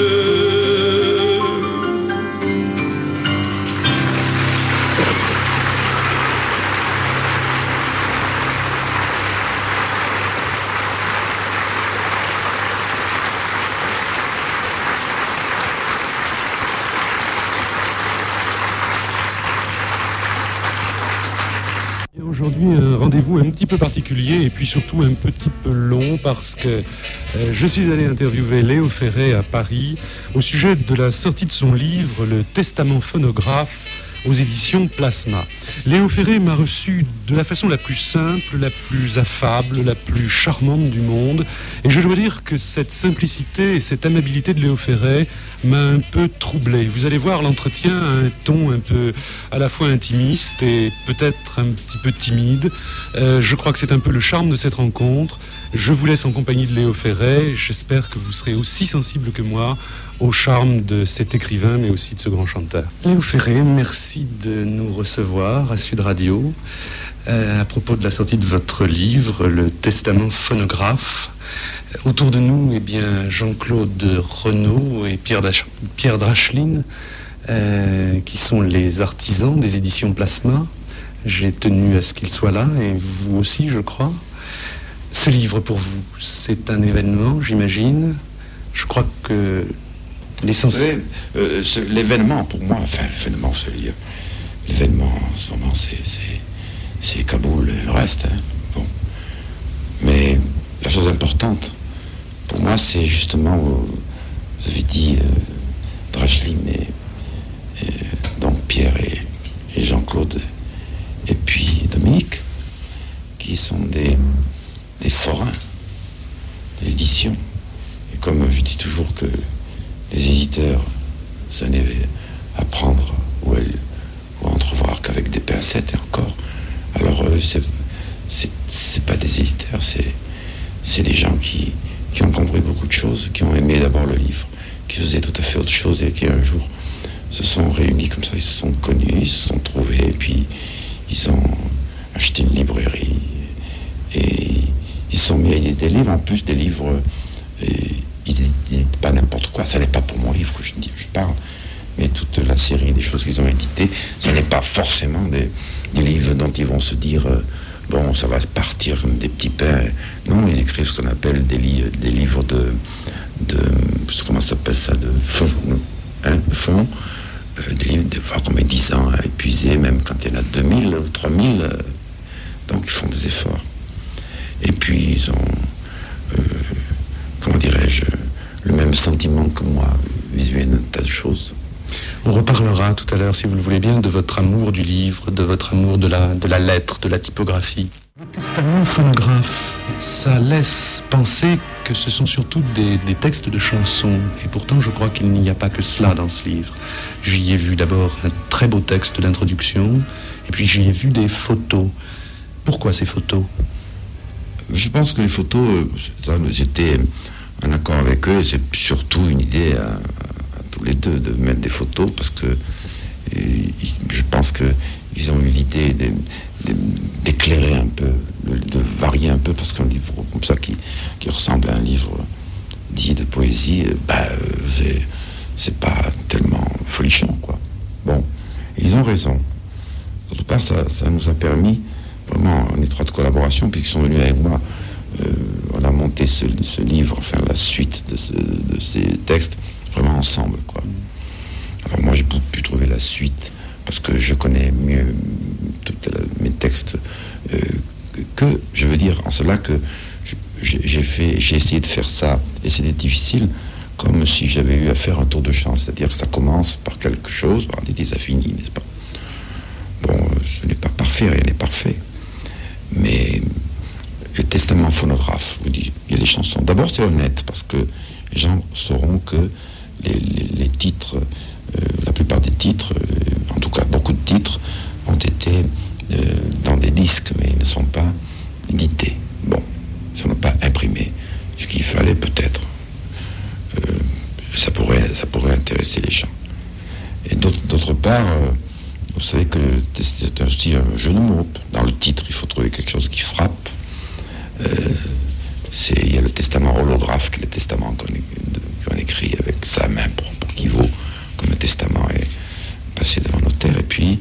Aujourd'hui, un rendez-vous un petit peu particulier et puis surtout un petit peu long parce que je suis allé interviewer Léo Ferré à Paris au sujet de la sortie de son livre Le Testament phonographe aux éditions Plasma. Léo Ferré m'a reçu de la façon la plus simple, la plus affable, la plus charmante du monde. Et je dois dire que cette simplicité et cette amabilité de Léo Ferré m'a un peu troublé. Vous allez voir, l'entretien a un ton un peu à la fois intimiste et peut-être un petit peu timide. Je crois que c'est un peu le charme de cette rencontre. Je vous laisse en compagnie de Léo Ferré. J'espère que vous serez aussi sensible que moi au charme de cet écrivain, mais aussi de ce grand chanteur. Léo Ferré, merci de nous recevoir à Sud Radio. à propos de la sortie de votre livre, Le Testament phonographe. Autour de nous, eh bien, Jean-Claude Renaud et Pierre Dracheline, qui sont les artisans des éditions Plasma. J'ai tenu à ce qu'ils soient là, et vous aussi, je crois. Ce livre, pour vous, c'est un événement, j'imagine. Je crois que l'essentiel... L'événement, pour moi, l'événement en ce moment, c'est Kaboul et le reste. Hein. Bon. Mais la chose importante, pour moi, c'est justement, vous avez dit, Dracheline et donc Pierre et Jean-Claude, et puis Dominique, qui sont des forains de l'édition. Et comme je dis toujours que les éditeurs, ça n'est à prendre ou à entrevoir qu'avec des pincettes et encore. Alors c'est pas des éditeurs, c'est des gens qui ont compris beaucoup de choses, qui ont aimé d'abord le livre, qui faisaient tout à fait autre chose et qui un jour se sont réunis comme ça, ils se sont connus, ils se sont trouvés, et puis ils ont acheté une librairie et ils sont mis à éditer des livres, en plus des livres, ils n'éditent pas n'importe quoi, ça n'est pas pour mon livre que je parle, mais toute la série des choses qu'ils ont éditées, ça n'est pas forcément des livres dont ils vont se dire bon, ça va partir comme des petits pains. Non, ils écrivent ce qu'on appelle des livres de comment ça s'appelle ça, de fond, fond, des livres de voir combien 10 ans à épuiser, même quand il y en a 2000 ou 3000, donc ils font des efforts. Et puis ils ont, comment dirais-je, le même sentiment que moi, visuel d'un tas de choses. On reparlera tout à l'heure, si vous le voulez bien, de votre amour du livre, de votre amour de la lettre, de la typographie. Le testament phonographe, ça laisse penser que ce sont surtout des textes de chansons. Et pourtant, je crois qu'il n'y a pas que cela dans ce livre. J'y ai vu d'abord un très beau texte d'introduction, et puis j'y ai vu des photos. Pourquoi ces photos ? Je pense que les photos, j'étais en accord avec eux, c'est surtout une idée à tous les deux de mettre des photos, parce que je pense qu'ils ont eu l'idée d'éclairer un peu, de varier un peu, parce qu'un livre comme ça qui ressemble à un livre dit de poésie, c'est pas tellement folichon, quoi. Bon, ils ont raison. D'autre part, ça nous a permis, vraiment en étroite collaboration, puisqu'ils sont venus avec moi, on a monté ce livre, enfin la suite de ces textes, vraiment ensemble, quoi. Alors moi, j'ai pu trouver la suite, parce que je connais mieux mes textes que, je veux dire, en cela que j'ai essayé de faire ça, et c'était difficile, comme si j'avais eu à faire un tour de chance, c'est-à-dire que ça commence par quelque chose, par des ça finit, n'est-ce pas? Bon, ce n'est pas parfait, rien n'est parfait, mais le testament phonographe, vous dites, il y a des chansons. D'abord, c'est honnête, parce que les gens sauront que les titres, la plupart des titres, en tout cas beaucoup de titres, ont été dans des disques, mais ils ne sont pas édités. Bon, ils ne sont pas imprimés. Ce qu'il fallait peut-être, ça pourrait intéresser les gens. Et d'autre part, vous savez que c'est aussi un jeu de mots. Dans le titre, il faut trouver quelque chose qui frappe. Il y a le testament holographe, qui est le testament qu'on écrit avec sa main propre, qui vaut comme un testament est passé devant notaire. Et puis,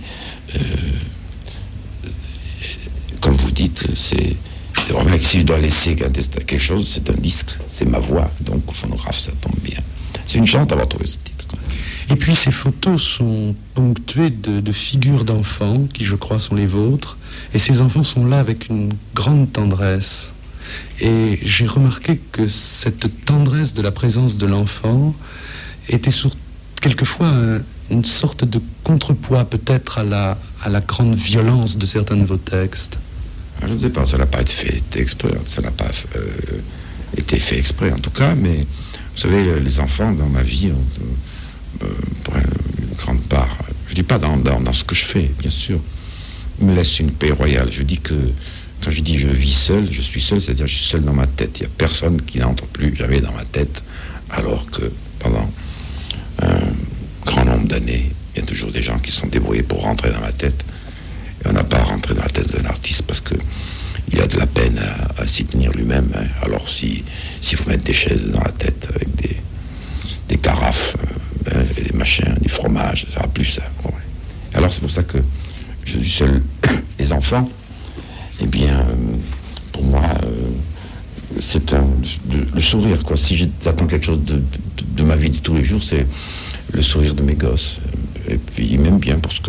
comme vous dites, c'est vraiment que si je dois laisser quelque chose, c'est un disque, c'est ma voix, donc au phonographe, ça tombe bien. C'est une chance d'avoir trouvé ce titre. Et puis ces photos sont ponctuées de figures d'enfants, qui je crois sont les vôtres, et ces enfants sont là avec une grande tendresse. Et j'ai remarqué que cette tendresse de la présence de l'enfant était quelquefois une sorte de contrepoids peut-être à la grande violence de certains de vos textes. Je ne sais pas, ça n'a pas été fait exprès, ça n'a pas été fait exprès en tout cas, mais vous savez, les enfants dans ma vie ont, pour une grande part, je ne dis pas dans ce que je fais, bien sûr, me laissent une paix royale. Je dis que quand je dis je vis seul, je suis seul, c'est-à-dire je suis seul dans ma tête. Il n'y a personne qui n'entre plus jamais dans ma tête, alors que pendant un grand nombre d'années, il y a toujours des gens qui sont débrouillés pour rentrer dans ma tête. Et on n'a pas à rentrer dans la tête d'un artiste parce que il a de la peine à s'y tenir lui-même. Hein. Alors s'il faut mettre des chaises dans la tête avec des carafes, et des machins, des fromages, ça va plus ça. Ouais. Alors c'est pour ça que je suis seul. Les enfants, eh bien, pour moi, c'est le sourire, quoi. Si j'attends quelque chose de ma vie de tous les jours, c'est le sourire de mes gosses. Et puis ils m'aiment bien parce que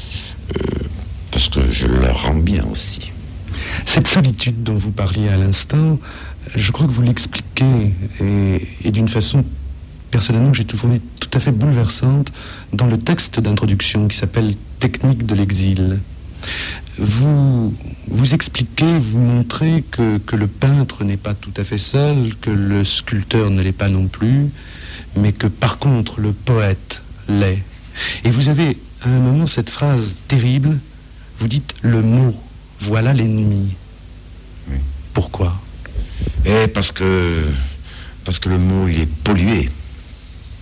je leur rends bien aussi. Cette solitude dont vous parliez à l'instant, je crois que vous l'expliquez, et d'une façon, personnellement, j'ai trouvé tout à fait bouleversante dans le texte d'introduction qui s'appelle « Technique de l'exil ». Vous expliquez, vous montrez que le peintre n'est pas tout à fait seul, que le sculpteur ne l'est pas non plus, mais que par contre le poète l'est. Et vous avez à un moment cette phrase terrible, vous dites « le mot, voilà l'ennemi ». Oui. Pourquoi ? Parce que le mot, il est pollué. Hein ?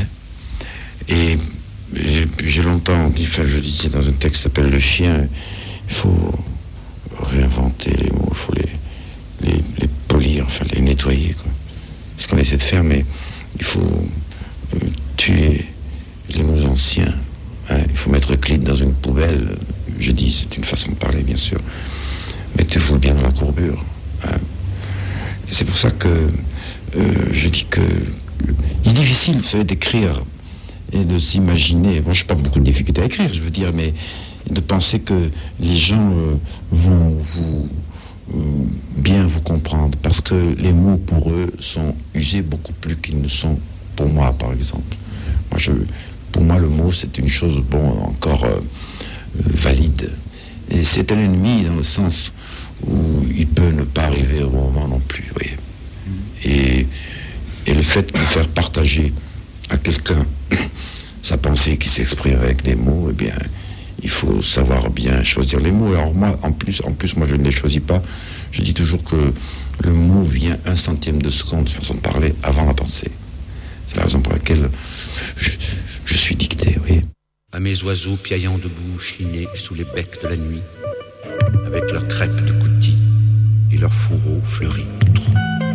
Et j'ai longtemps dit, enfin je disais dans un texte qui s'appelle Le Chien, il faut réinventer les mots, il faut les polir, enfin les nettoyer, quoi. C'est ce qu'on essaie de faire, mais il faut tuer les mots anciens. Hein. Il faut mettre Euclide dans une poubelle. Je dis, c'est une façon de parler, bien sûr. Mettez-vous bien dans la courbure. Hein. Et c'est pour ça que je dis que il est difficile d'écrire et de s'imaginer. Moi, je n'ai pas beaucoup de difficultés à écrire, je veux dire, mais de penser que les gens vont bien vous comprendre, parce que les mots pour eux sont usés beaucoup plus qu'ils ne sont pour moi, par exemple. Pour moi, le mot, c'est une chose, encore valide. Et c'est un ennemi dans le sens où il peut ne pas arriver au bon moment non plus, vous voyez. Et le fait de faire partager à quelqu'un sa pensée qui s'exprime avec des mots, eh bien, il faut savoir bien choisir les mots. Alors moi, en plus, moi, je ne les choisis pas. Je dis toujours que le mot vient 1/100 de seconde, de façon de parler, avant la pensée. C'est la raison pour laquelle je suis dicté, vous voyez. À mes oiseaux piaillant debout, chinés sous les becs de la nuit, avec leurs crêpes de coutis et leurs fourreaux fleuris de trous.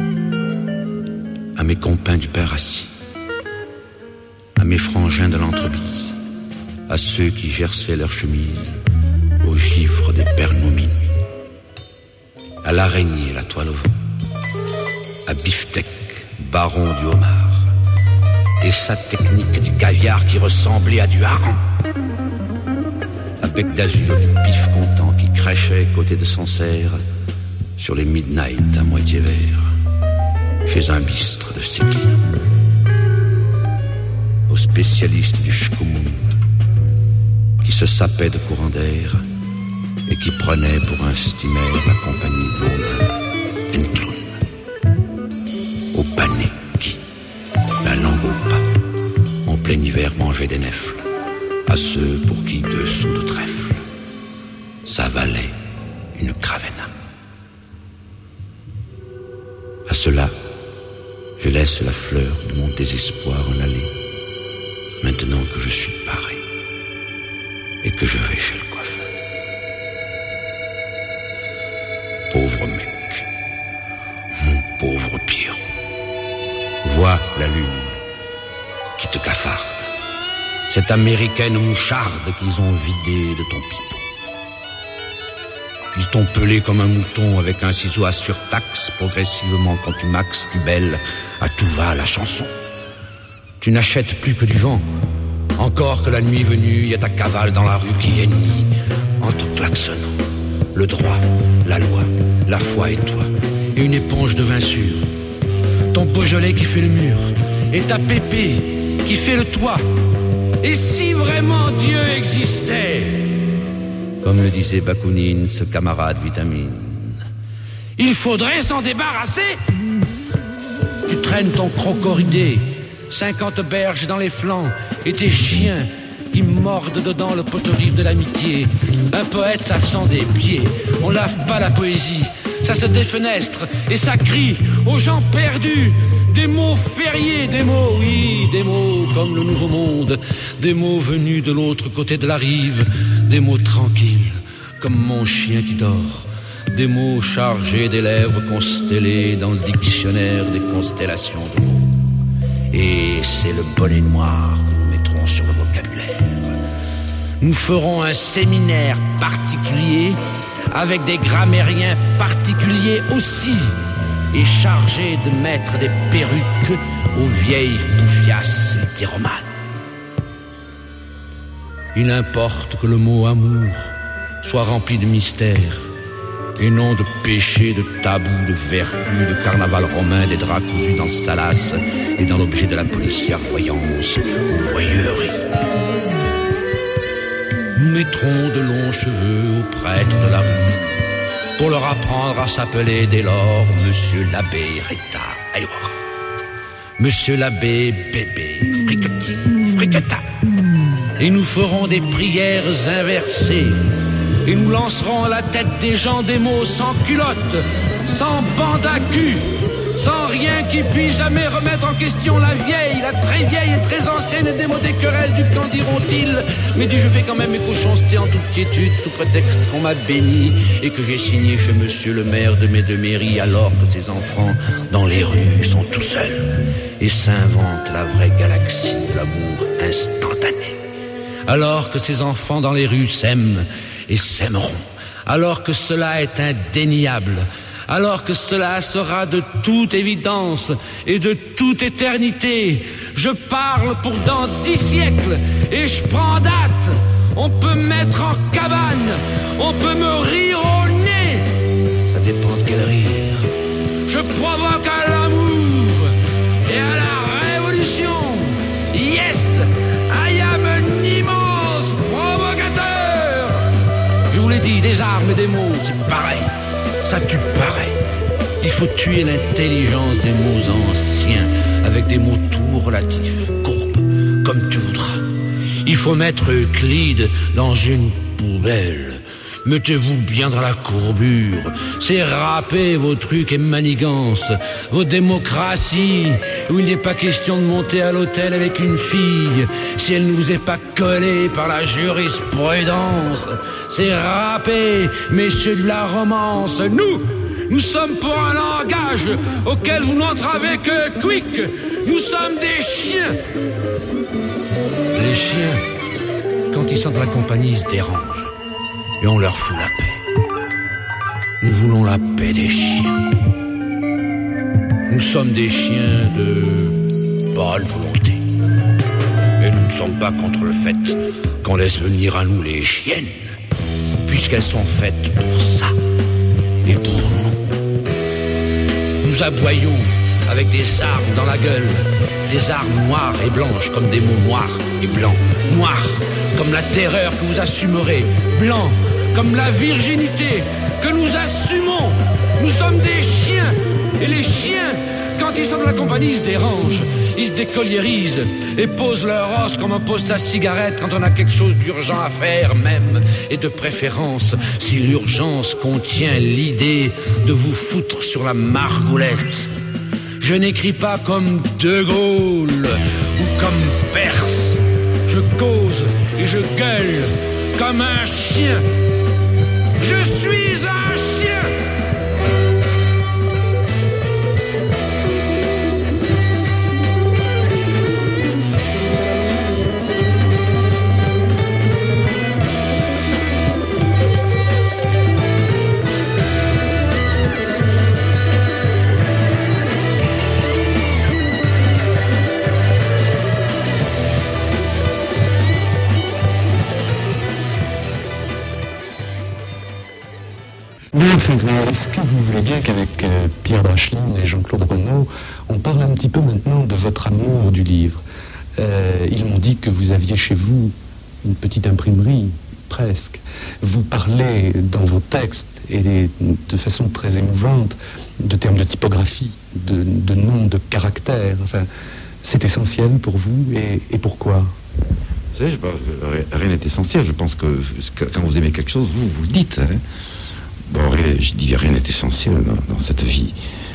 À mes compins du pain rassis, à mes frangins de l'entreprise, à ceux qui gerçaient leurs chemises au givre des pernos minuit, à l'araignée, la toile au vent, à Biftec, baron du homard, et sa technique du caviar qui ressemblait à du hareng, à bec d'azur du pif content qui crachait côté de Sancerre sur les midnight à moitié vert, chez un bistre de Séquy, aux spécialistes du shkumoum qui se sapait de courant d'air et qui prenait pour un steamer la compagnie Baudin Encloun, aux panais qui, la langue au pas, en plein hiver mangeaient des nèfles, à ceux pour qui 2 sous de trèfle, ça valait une cravena. À cela, je laisse la fleur de mon désespoir en aller, maintenant que je suis paré et que je vais chez le coiffeur. Pauvre mec, mon pauvre Pierrot, vois la lune qui te cafarde, cette américaine moucharde qu'ils ont vidée de ton pipeau. Ils t'ont pelé comme un mouton avec un ciseau à surtaxe, progressivement quand tu maxes, tu belles à tout va la chanson. Tu n'achètes plus que du vent. Encore que la nuit venue, il y a ta cavale dans la rue qui hennit en te klaxonnant. Le droit, la loi, la foi et toi, et une éponge de vin sûr. Ton Beaujolais qui fait le mur, et ta Pépé qui fait le toit. Et si vraiment Dieu existait, comme le disait Bakounine, ce camarade vitamine, il faudrait s'en débarrasser. Tu traînes ton crocoridé, 50 berges dans les flancs, et tes chiens qui mordent dedans le poteau-rive de l'amitié. Un poète, ça sent des pieds, on lave pas la poésie, ça se défenestre et ça crie aux gens perdus Des mots fériés, des mots, oui, des mots comme le nouveau monde, des mots venus de l'autre côté de la rive, des mots tranquilles comme mon chien qui dort, des mots chargés des lèvres constellées dans le dictionnaire des constellations de mots. Et c'est le bonnet noir que nous mettrons sur le vocabulaire. Nous ferons un séminaire particulier avec des grammairiens particuliers aussi, et chargés de mettre des perruques aux vieilles poufiasses hétéromanes. Il importe que le mot amour soit rempli de mystère, et non de péchés, de tabous, de vertus, de carnaval romain, des draps cousus dans Salas et dans l'objet de la policière voyance ou voyeurie. Nous mettrons de longs cheveux aux prêtres de la rue pour leur apprendre à s'appeler dès lors Monsieur l'abbé Rita Aywa, Monsieur l'abbé Bébé Friqueti, Friqueta. Et nous ferons des prières inversées, et nous lancerons à la tête des gens des mots sans culotte, sans bande à cul, sans rien qui puisse jamais remettre en question la vieille, la très vieille et très ancienne et démodée querelle du qu'en diront-ils, mais du je fais quand même mes cochoncetés en toute quiétude sous prétexte qu'on m'a béni et que j'ai signé chez monsieur le maire de mes deux mairies, alors que ces enfants dans les rues sont tout seuls et s'inventent la vraie galaxie de l'amour instantané, alors que ces enfants dans les rues s'aiment et s'aimeront, alors que cela est indéniable, alors que cela sera de toute évidence et de toute éternité. Je parle pour dans 10 siècles et je prends date. On peut me mettre en cabane, on peut me rire au nez, ça dépend de quel rire. Je provoque à l'amour et à la révolution. Yes, I am an immense provocateur. Je vous l'ai dit, des armes et des mots, c'est pareil. Ça tue pareil. Il faut tuer l'intelligence des mots anciens avec des mots tout relatifs, courbes, comme tu voudras. Il faut mettre Euclide dans une poubelle. Mettez-vous bien dans la courbure. C'est râper vos trucs et manigances, vos démocraties, où il n'est pas question de monter à l'hôtel avec une fille si elle ne vous est pas collée par la jurisprudence. C'est râper, messieurs de la romance. Nous sommes pour un langage auquel vous n'entravez que quick. Nous sommes des chiens. Les chiens, quand ils sentent la compagnie, ils se dérangent. Et on leur fout la paix. Nous voulons la paix des chiens. Nous sommes des chiens de bonne volonté. Et nous ne sommes pas contre le fait qu'on laisse venir à nous les chiennes, puisqu'elles sont faites pour ça et pour nous. Nous aboyons avec des armes dans la gueule, des armes noires et blanches comme des mots noirs et blancs. Noirs comme la terreur que vous assumerez, blancs comme la virginité que nous assumons. Nous sommes des chiens, et les chiens, quand ils sont dans la compagnie, ils se dérangent, ils se décolliérisent et posent leur os comme on pose sa cigarette quand on a quelque chose d'urgent à faire même, et de préférence si l'urgence contient l'idée de vous foutre sur la margoulette. Je n'écris pas comme De Gaulle ou comme Perse. Je cause et je gueule comme un chien. Je suis un chien. Est-ce que vous voulez bien qu'avec Pierre Dracheline et Jean-Claude Renaud, on parle un petit peu maintenant de votre amour du livre? Ils m'ont dit que vous aviez chez vous une petite imprimerie, presque. Vous parlez dans vos textes, et de façon très émouvante, de termes de typographie, de noms, de caractères. Enfin, c'est essentiel pour vous, et pourquoi? Vous savez, rien n'est essentiel. Je pense que quand vous aimez quelque chose, vous le dites. Hein. Bon, je dis rien n'est essentiel dans cette vie.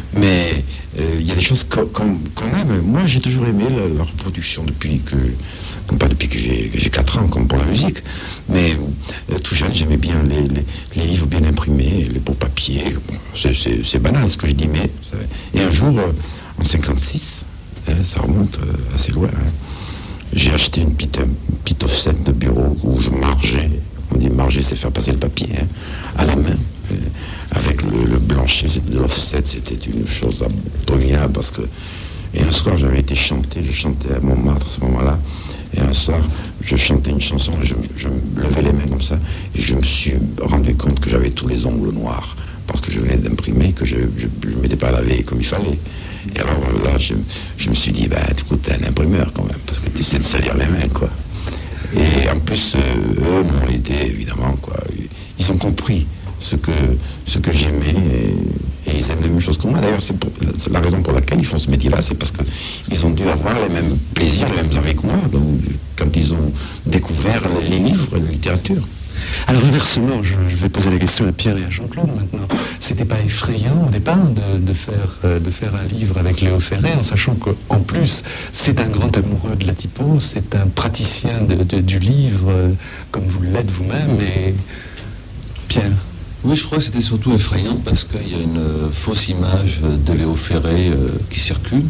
Mais il y a des choses quand même. Moi, j'ai toujours aimé la reproduction pas depuis que j'ai 4 ans, comme pour la musique. Mais tout jeune, j'aimais bien les livres bien imprimés, les beaux papiers. Bon, c'est banal ce que je dis, mais... Et un jour, en 56, ça remonte assez loin, j'ai acheté une petite offset de bureau où je margeais. On dit marger, c'est faire passer le papier à la main. Avec le blanchet, c'était de l'offset, c'était une chose abominable parce que... Et un soir, j'avais été chanter, je chantais à Montmartre à ce moment-là, et un soir, je chantais une chanson, je me levais les mains comme ça, et je me suis rendu compte que j'avais tous les ongles noirs, parce que je venais d'imprimer, que je ne m'étais pas lavé comme il fallait. Et alors là, je me suis dit, écoute, t'es un imprimeur quand même, parce que tu sais de salir les mains, quoi. Et en plus, eux m'ont aidé, évidemment, quoi. Ils ont compris ce que j'aimais et ils aiment les mêmes choses que moi. D'ailleurs, c'est la raison pour laquelle ils font ce métier-là, c'est parce qu'ils ont dû avoir les mêmes plaisirs, les mêmes envies que moi, donc, quand ils ont découvert les livres, la littérature. Alors inversement, je vais poser la question à Pierre et à Jean-Claude maintenant. C'était pas effrayant au départ de faire un livre avec Léo Ferré, en sachant qu'en plus, c'est un grand amoureux de la typo, c'est un praticien du livre, comme vous l'êtes vous-même, et Pierre? Oui, je crois que c'était surtout effrayant parce qu'il y a une fausse image de Léo Ferré qui circule.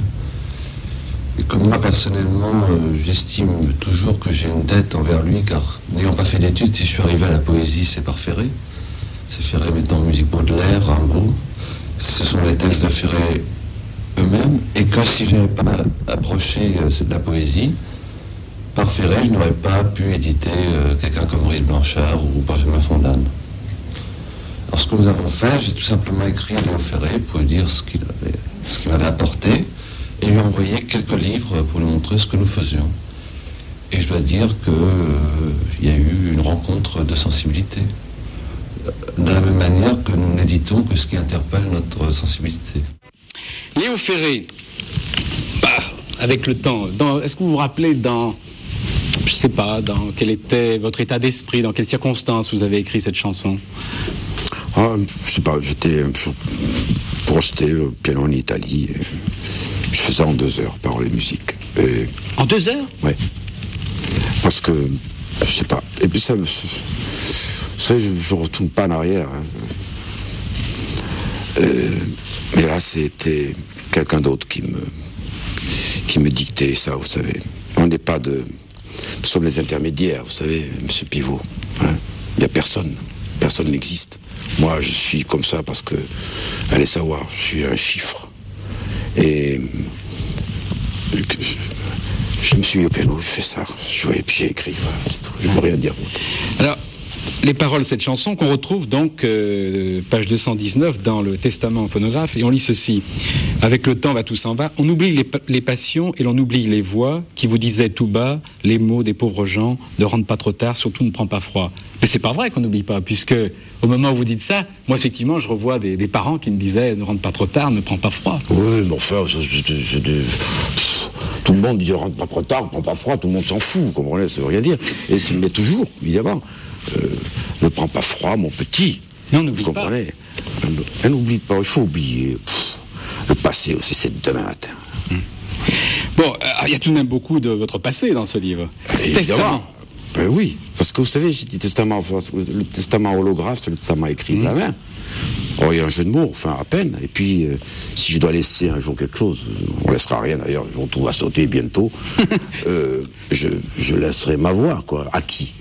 Et que moi, personnellement, j'estime toujours que j'ai une dette envers lui, car n'ayant pas fait d'études, si je suis arrivé à la poésie, c'est par Ferré. C'est Ferré mettant en musique Baudelaire, Rimbaud. Ce sont les textes de Ferré eux-mêmes. Et que si je n'avais pas approché de la poésie, par Ferré, je n'aurais pas pu éditer quelqu'un comme Maurice Blanchard ou Benjamin Fondane. Alors ce que nous avons fait, j'ai tout simplement écrit à Léo Ferré pour lui dire ce qu'il m'avait apporté et lui envoyer quelques livres pour lui montrer ce que nous faisions. Et je dois dire qu'il y a eu une rencontre de sensibilité. De la même manière que nous n'éditons que ce qui interpelle notre sensibilité. Léo Ferré, avec le temps, est-ce que vous vous rappelez je sais pas, dans quel était votre état d'esprit, dans quelles circonstances vous avez écrit cette chanson? Je sais pas, j'étais projeté au piano en Italie. Je faisais en 2 heures, paroles et musique. En 2 heures? Ouais. Parce que, je sais pas. Et puis ça je retourne pas en arrière. Mais là, c'était quelqu'un d'autre qui me dictait ça, vous savez. On n'est pas nous sommes les intermédiaires, vous savez, monsieur Pivot. Il n'y a personne. Personne n'existe. Moi, je suis comme ça parce que, allez savoir, je suis un chiffre. Et je me suis mis au piano, j'ai fait ça, je jouais, puis j'ai écrit, voilà, c'est tout. Je ne peux rien dire d'autre. Alors, les paroles de cette chanson qu'on retrouve donc, page 219, dans le Testament phonographe, et on lit ceci. Avec le temps va tout s'en va, on oublie les passions et l'on oublie les voix qui vous disaient tout bas les mots des pauvres gens, ne rentre pas trop tard, surtout ne prends pas froid. Mais c'est pas vrai qu'on n'oublie pas, puisque au moment où vous dites ça, moi effectivement je revois des parents qui me disaient ne rentre pas trop tard, ne prends pas froid. Oui, mais enfin, tout le monde dit ne rentre pas trop tard, ne prends pas froid, tout le monde s'en fout, vous comprenez, ça veut rien dire. Mais toujours, évidemment. Ne prends pas froid, mon petit. Non, n'oublie pas. Vous comprenez? N'oublie pas, il faut oublier. Le passé aussi, c'est demain matin. Bon, il y a tout de même beaucoup de votre passé dans ce livre. Évidemment. Ben oui, parce que vous savez, j'ai dit le testament holographe, c'est le testament écrit de la main. Oh, il y a un jeu de mots, enfin à peine. Et puis, si je dois laisser un jour quelque chose, on laissera rien d'ailleurs, on trouve à sauter bientôt, je laisserai ma voix, quoi. À qui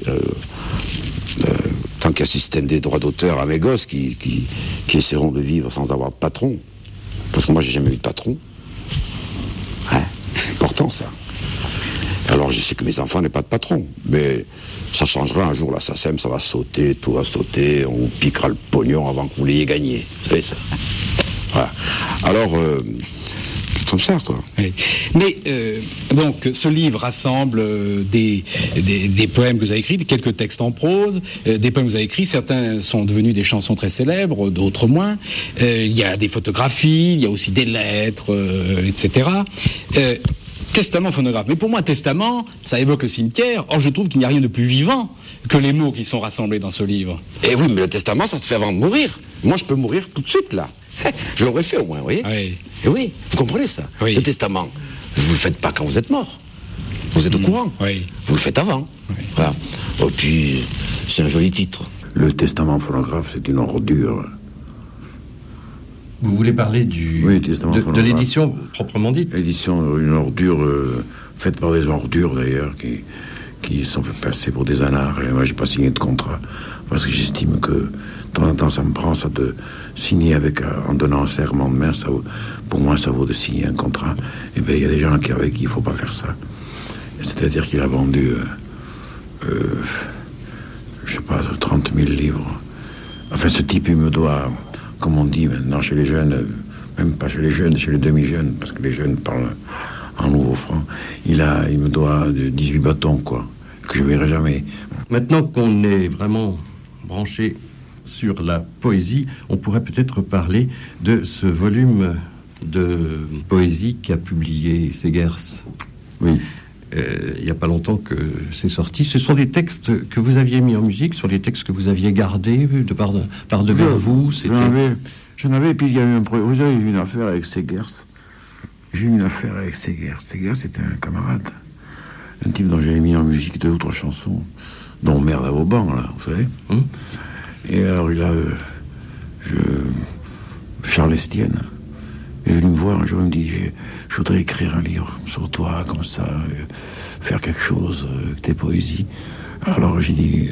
tant qu'il y a système des droits d'auteur à mes gosses qui essaieront de vivre sans avoir de patron. Parce que moi, j'ai jamais eu de patron. Important ça. Alors je sais que mes enfants n'ont pas de patron, mais ça changera un jour, la SACEM, ça va sauter, tout va sauter, on vous piquera le pognon avant que vous l'ayez gagné. Vous savez ça. Voilà. Alors, comme ça, quoi. Oui. Mais, donc, ce livre rassemble des poèmes que vous avez écrits, quelques textes en prose, des poèmes que vous avez écrits, certains sont devenus des chansons très célèbres, d'autres moins. Il y a des photographies, il y a aussi des lettres, etc. Testament phonographe. Mais pour moi, testament, ça évoque le cimetière. Or, je trouve qu'il n'y a rien de plus vivant que les mots qui sont rassemblés dans ce livre. Eh oui, mais le testament, ça se fait avant de mourir. Moi, je peux mourir tout de suite, là. Je l'aurais fait, au moins, vous voyez. Oui. Et oui, vous comprenez ça. Oui. Le testament, vous le faites pas quand vous êtes mort. Vous êtes au courant. Oui. Vous le faites avant. Oui. Voilà. Et puis, c'est un joli titre. Le testament phonographe, c'est une ordure. Vous voulez parler de l'édition proprement dite? L'édition, une ordure faite par des ordures d'ailleurs, qui sont fait passer pour des anards. Et moi, j'ai pas signé de contrat parce que j'estime que de temps en temps, ça me prend ça de signer en donnant un serment de main. Pour moi, ça vaut de signer un contrat. Et bien, il y a des gens avec qui il faut pas faire ça. C'est-à-dire qu'il a vendu, je sais pas, 30 000 livres. Enfin, ce type, il me doit, comme on dit maintenant chez les jeunes, même pas chez les jeunes, chez les demi-jeunes, parce que les jeunes parlent en nouveau franc, il me doit 18 bâtons, quoi, que je verrai jamais. Maintenant qu'on est vraiment branché sur la poésie, on pourrait peut-être parler de ce volume de poésie qu'a publié Segers. Oui. Il n'y a pas longtemps que c'est sorti. Ce sont des textes que vous aviez mis en musique, sur des textes que vous aviez gardés par devers vous. J'en avais, et puis il y a eu un problème. Vous avez eu une affaire avec Segers. J'ai eu une affaire avec Segers. Segers, c'était un camarade. Un type dont j'avais mis en musique 2 ou 3 chansons, dont Merde à Vauban, là, vous savez. Et alors, il a... Charles Estienne est venu me voir un jour, il me dit, je voudrais écrire un livre sur toi, comme ça, faire quelque chose avec tes poésies. Alors, j'ai dit...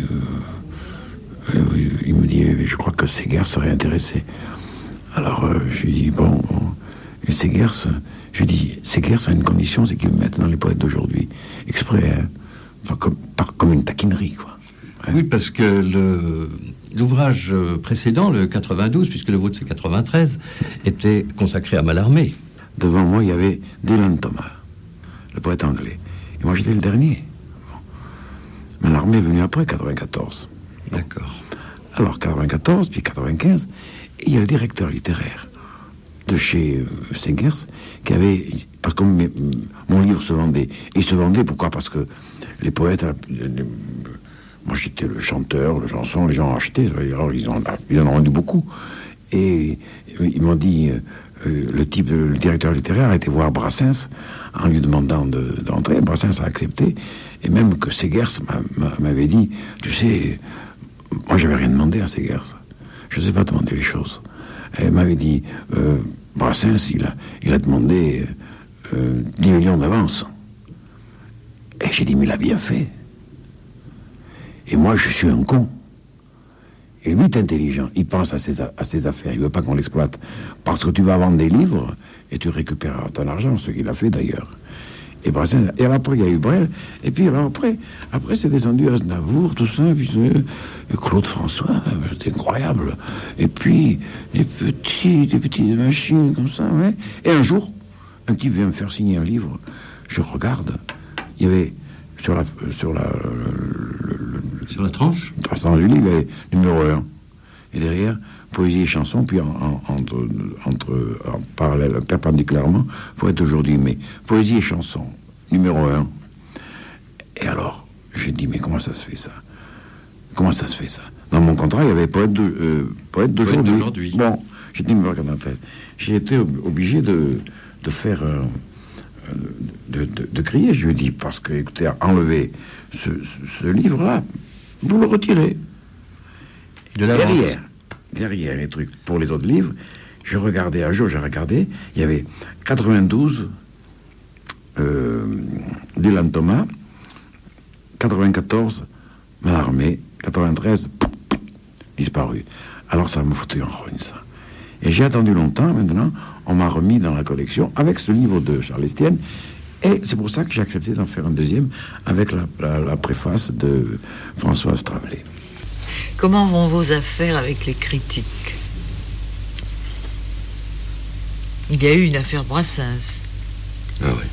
il me dit, je crois que Segers serait intéressé. Alors, je lui dis, bon... Et Segers, je dis, Segers a une condition, c'est qu'il me mette dans les poètes d'aujourd'hui. Exprès, hein, comme une taquinerie, quoi. Ouais. Oui, parce que l'ouvrage précédent, le 92, puisque le vôtre c'est 93, était consacré à Mallarmé. Devant moi, il y avait Dylan Thomas, le poète anglais. Et moi, j'étais le dernier. Bon. Mallarmé est venu après, 94. D'accord. Alors, 94, puis 95, et il y a le directeur littéraire de chez Segers, qui avait... Parce que mon livre se vendait. Il se vendait, pourquoi? Parce que les poètes... moi, j'étais le chanteur, le chanson, les gens achetaient. Alors, ils en ont vendu beaucoup. Et ils m'ont dit... le directeur littéraire a été voir Brassens en lui demandant d'entrer. Brassens a accepté. Et même que Segers m'avait dit... Tu sais, moi, j'avais rien demandé à Segers. Je ne sais pas demander les choses. Elle m'avait dit, Brassens, il a demandé 10 millions d'avance. Et j'ai dit, mais il a bien fait. Et moi, je suis un con. Et lui est intelligent. Il pense à ses affaires. Il veut pas qu'on l'exploite. Parce que tu vas vendre des livres et tu récupéreras ton argent, ce qu'il a fait d'ailleurs. Et Brassens, et alors après, il y a eu Brel. Et puis alors après c'est descendu à Aznavour, tout ça. Et puis Claude François, c'était incroyable. Et puis des petites machines comme ça. Ouais. Et un jour, un type vient me faire signer un livre. Je regarde. Il y avait sur la tranche. Dans du livre, il y avait numéro 1. Et derrière, poésie et chanson, puis en parallèle, perpendiculairement, poète aujourd'hui, mais poésie et chanson, numéro 1. Et alors, j'ai dit, mais comment ça se fait ça? Comment ça se fait ça? Dans mon contrat, il y avait poète d'aujourd'hui. Bon, j'ai dit, mais regarde, j'ai été obligé de faire... de crier, je lui ai dit, parce que, écoutez, enlevez ce livre-là, vous le retirez. Derrière les trucs pour les autres livres, je regardais, un jour j'ai regardé, il y avait 92 Dylan Thomas, 94 Mallarmé, 93 disparu. Alors ça me foutait en rogne, ça. Et j'ai attendu longtemps, maintenant, on m'a remis dans la collection avec ce livre de Charles Estienne, et c'est pour ça que j'ai accepté d'en faire un deuxième avec la préface de Françoise Travelet. Comment vont vos affaires avec les critiques? Il y a eu une affaire Brassens. Ah oui.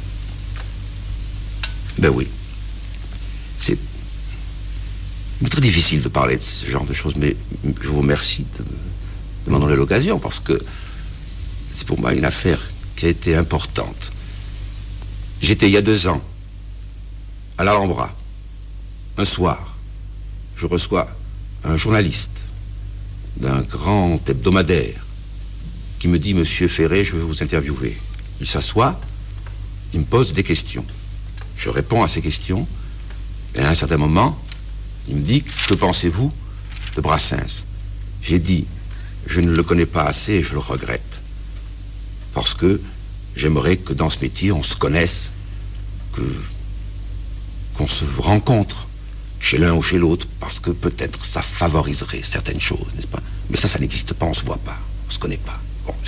Ben oui. C'est très difficile de parler de ce genre de choses, mais je vous remercie de m'en donner l'occasion, parce que c'est pour moi une affaire qui a été importante. J'étais il y a 2 ans à l'Alhambra. Un soir, je reçois un journaliste d'un grand hebdomadaire qui me dit « Monsieur Ferré, je vais vous interviewer ». Il s'assoit, il me pose des questions. Je réponds à ces questions et à un certain moment, il me dit « Que pensez-vous de Brassens ?» J'ai dit « Je ne le connais pas assez et je le regrette. Parce que j'aimerais que dans ce métier, on se connaisse, qu'on se rencontre chez l'un ou chez l'autre, parce que peut-être ça favoriserait certaines choses, n'est-ce pas? Mais ça n'existe pas, on se voit pas, on se connaît pas.